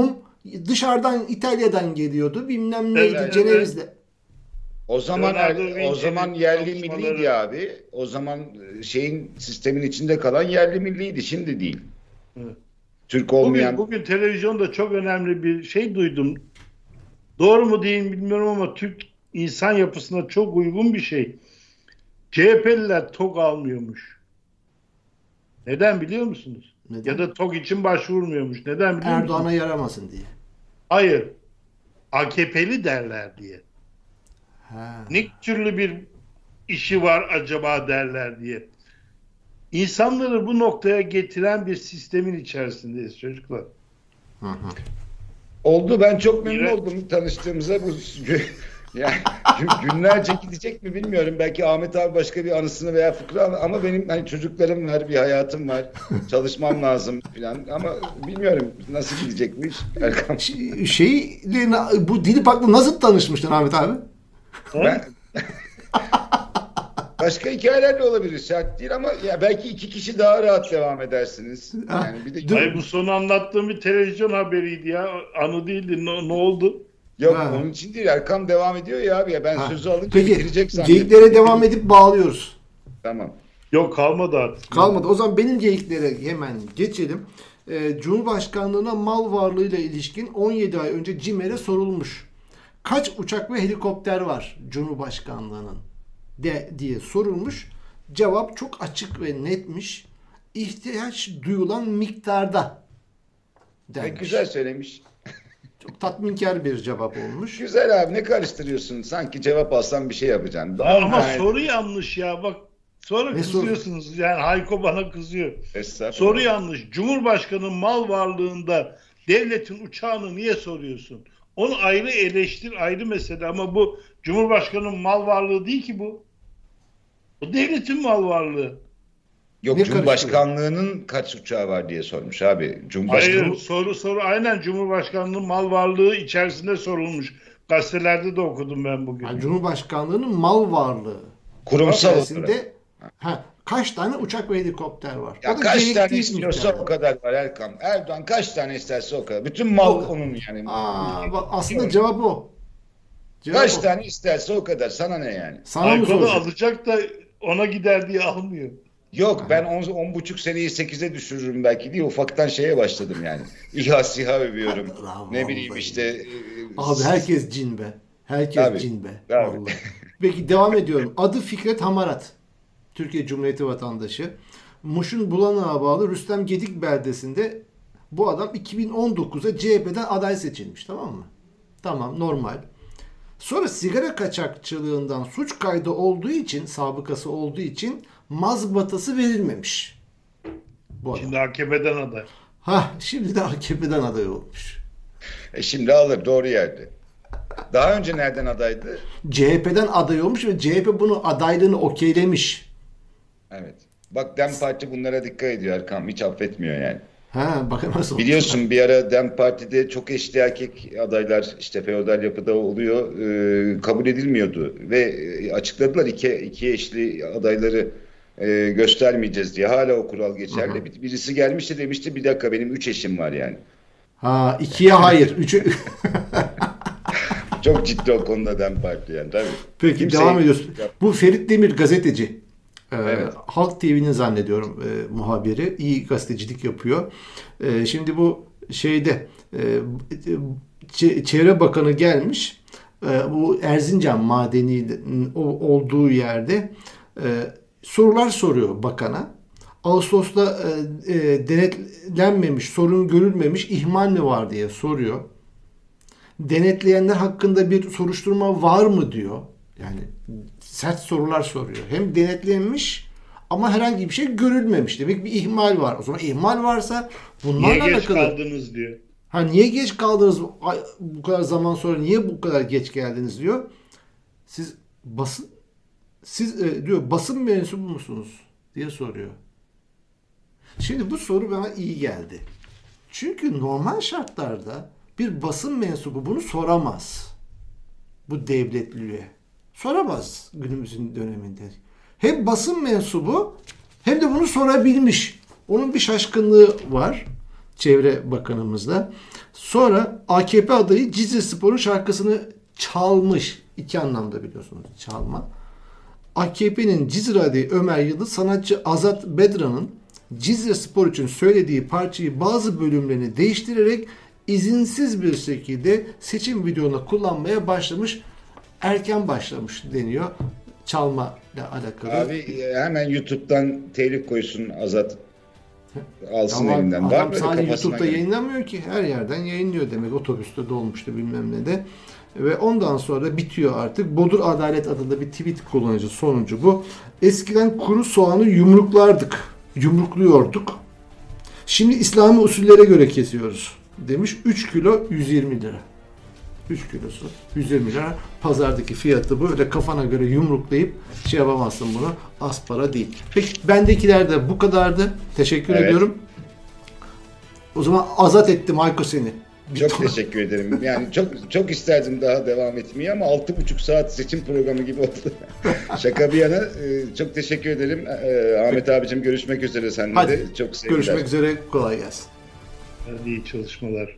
Dışarıdan İtalya'dan geliyordu. Bilmem neydi Evet, Ceneviz'de. O zaman Leonardo o Vinci'nin zaman yerli çalışmaları- milliydi abi. O zaman şeyin sistemin içinde kalan yerli milliydi. Şimdi değil. Evet. Türk olmayan. Bugün, bugün televizyonda çok önemli bir şey duydum. Doğru mu değil mi bilmiyorum ama Türk insan yapısına çok uygun bir şey. C H P'liler TOG almıyormuş. Neden biliyor musunuz? Neden? Ya da TOG için başvurmuyormuş. Neden biliyor musunuz? Erdoğan'a yaramasın diye. Hayır. A K P'li derler diye. Ha. Ne türlü bir işi var acaba derler diye. İnsanları bu noktaya getiren bir sistemin içerisindeyiz çocuklar. Hı hı. Oldu, ben çok memnun Yine- oldum tanıştığımıza. Bu yani gün- günlerce gidecek mi bilmiyorum. Belki Ahmet abi başka bir anısını veya fıkra ama benim hani çocuklarım var, bir hayatım var. Çalışmam lazım falan ama bilmiyorum nasıl gidecekmiş Erkan. Ş- Şeyle na- bu Dili Park'la nasıl tanışmıştın Ahmet abi? Ben başka hikayeler de olabilir, şart değil ama ya belki iki kişi daha rahat devam edersiniz. Ha, Yani bir de dur. Hayır, bu son anlattığım bir televizyon haberiydi ya. Anı değildi. Ne, ne oldu? yok Ha. onun için değil, Erkan devam ediyor ya abi ya ben Ha. sözü alınca Peki bitirecek zannettim. geyiklere devam edip bağlıyoruz. Tamam. Yok, kalmadı artık. Kalmadı. O zaman benim geyiklere hemen geçelim. Ee, Cumhurbaşkanlığına mal varlığıyla ilişkin on yedi ay önce CİMER'e sorulmuş. Kaç uçak ve helikopter var Cumhurbaşkanlığının de diye sorulmuş. Cevap çok açık ve netmiş. İhtiyaç duyulan miktarda Ne denmiş. güzel söylemiş. Çok tatminkar bir cevap olmuş. Güzel abi, ne karıştırıyorsun? Sanki cevap alsan bir şey yapacaksın. Daha Ama gayet- soru yanlış ya. Bak, sonra Ne kızıyorsunuz. Yani Hayko bana kızıyor. Estağfurullah. Soru yanlış. Cumhurbaşkanı mal varlığında devletin uçağını niye soruyorsun? Onu ayrı eleştir, ayrı mesele ama bu Cumhurbaşkanı'nın mal varlığı değil ki bu. O devletin mal varlığı. Yok, Ne Cumhurbaşkanlığının kaç uçağı var diye sormuş abi. Cumhurbaşkanı Hayır, soru soru aynen Cumhurbaşkanı'nın mal varlığı içerisinde sorulmuş. Gazetelerde de okudum ben bugün. Yani Cumhurbaşkanlığının mal varlığı kurumsal olarak. içerisinde ha, kaç tane uçak ve helikopter var? Ya O da kaç gerektiği tane istiyorsa miktar. o kadar var Erkan. Erdoğan kaç tane isterse o kadar. Bütün mal O- onun yani. Aa, bak, aslında cevap o. Cevap Kaç o. tane isterse o kadar. Sana ne yani? Sana mı Hayko da soracak? alacak da ona gider diye almıyor. Yok, ben on, on buçuk seneyi sekize düşürürüm belki diye ufaktan şeye başladım yani. İHA SİHA övüyorum. Lan Ne bileyim vallahi. işte. e, Abi herkes cin be. Herkes Tabii, cin be. tabii. Vallahi. Peki devam ediyorum. Adı Fikret Hamarat. Türkiye Cumhuriyeti vatandaşı. Muş'un Bulanık'a bağlı Rüstem Gedik beldesinde bu adam iki bin on dokuza C H P'den aday seçilmiş, tamam mı? Tamam, normal. Sonra sigara kaçakçılığından suç kaydı olduğu için, sabıkası olduğu için mazbatası verilmemiş. Bu adam. Şimdi A K P'den aday. Hah, şimdi de A K P'den aday olmuş. E şimdi alır, doğru yerde. Daha önce nereden adaydı? C H P'den aday olmuş ve C H P bunu adaylığını okeylemiş. Evet. Bak, Dem Parti bunlara dikkat ediyor Erkan. Hiç affetmiyor yani. Ha, bak nasıl olmuş. Biliyorsun bir ara Dem Parti'de çok eşli erkek adaylar işte feodal yapıda oluyor. e, kabul edilmiyordu. Ve e, açıkladılar iki, iki eşli adayları e, göstermeyeceğiz diye. Hala o kural geçerli. Bir- Birisi gelmişti, demişti bir dakika benim üç eşim var yani. Ha, ikiye hayır. Üçü... Çok ciddi o konuda Dem Parti yani tabii. Peki Kimse- devam ediyoruz. Bu Ferit Demir gazeteci. Ee, Evet. Halk T V'nin zannediyorum e, muhabiri. İyi gazetecilik yapıyor. E, şimdi bu şeyde e, Ç- Çevre Bakanı gelmiş. E, bu Erzincan madeni olduğu yerde e, sorular soruyor bakana. Ağustos'ta e, e, denetlenmemiş, sorun görülmemiş ihmal mi var diye soruyor. Denetleyenler hakkında bir soruşturma var mı diyor. Yani sert sorular soruyor. Hem denetlenmiş ama herhangi bir şey görülmemiş. Demek bir ihmal var. O zaman ihmal varsa bunlarla Niye geç alakalı. kaldınız diyor. Ha, niye geç kaldınız? Ay, bu kadar zaman sonra niye bu kadar geç geldiniz diyor. Siz basın siz e, diyor basın mensubu musunuz diye soruyor. Şimdi bu soru bana iyi geldi. Çünkü normal şartlarda bir basın mensubu bunu soramaz. Bu devletliliğe. Soramaz günümüzün döneminde. Hem basın mensubu hem de bunu sorabilmiş. Onun bir şaşkınlığı var. Çevre Bakanımızla. Sonra A K P adayı Cizre Spor'un şarkısını çalmış. İki anlamda biliyorsunuz çalma. A K P'nin Cizre adayı Ömer Yıldız sanatçı Azat Bedran'ın Cizre Spor için söylediği parçayı bazı bölümlerini değiştirerek izinsiz bir şekilde seçim videolarında kullanmaya başlamış. Erken başlamış deniyor. Çalma ile alakalı. Abi hemen YouTube'dan telif koysun Azat. Alsın Ama elinden. Var adam böyle sadece kafasına YouTube'da göre. yayınlamıyor ki. Her yerden yayınlıyor demek. Otobüste dolmuştu bilmem ne de. Ve ondan sonra bitiyor artık. Bodur Adalet adında bir tweet kullanıcı sonucu bu. Eskiden kuru soğanı yumruklardık. Yumrukluyorduk. Şimdi İslami usullere göre kesiyoruz demiş. üç kilo yüz yirmi lira. üç kilosu yüz yirmi lira. Pazardaki fiyatı bu. Öyle kafana göre yumruklayıp şey yapamazsın bunu. Az para değil. Peki bendekiler de bu kadardı. Teşekkür Evet. ediyorum. O zaman azat ettim Hayko seni. Çok teşekkür ederim. Yani çok çok isterdim daha devam etmeyi ama altı buçuk saat seçim programı gibi oldu. Şaka bir yana e, çok teşekkür ederim. E, Ahmet abicim görüşmek üzere seninle Hadi, de. Çok sevgiler. görüşmek üzere. Kolay gelsin. Hadi iyi çalışmalar.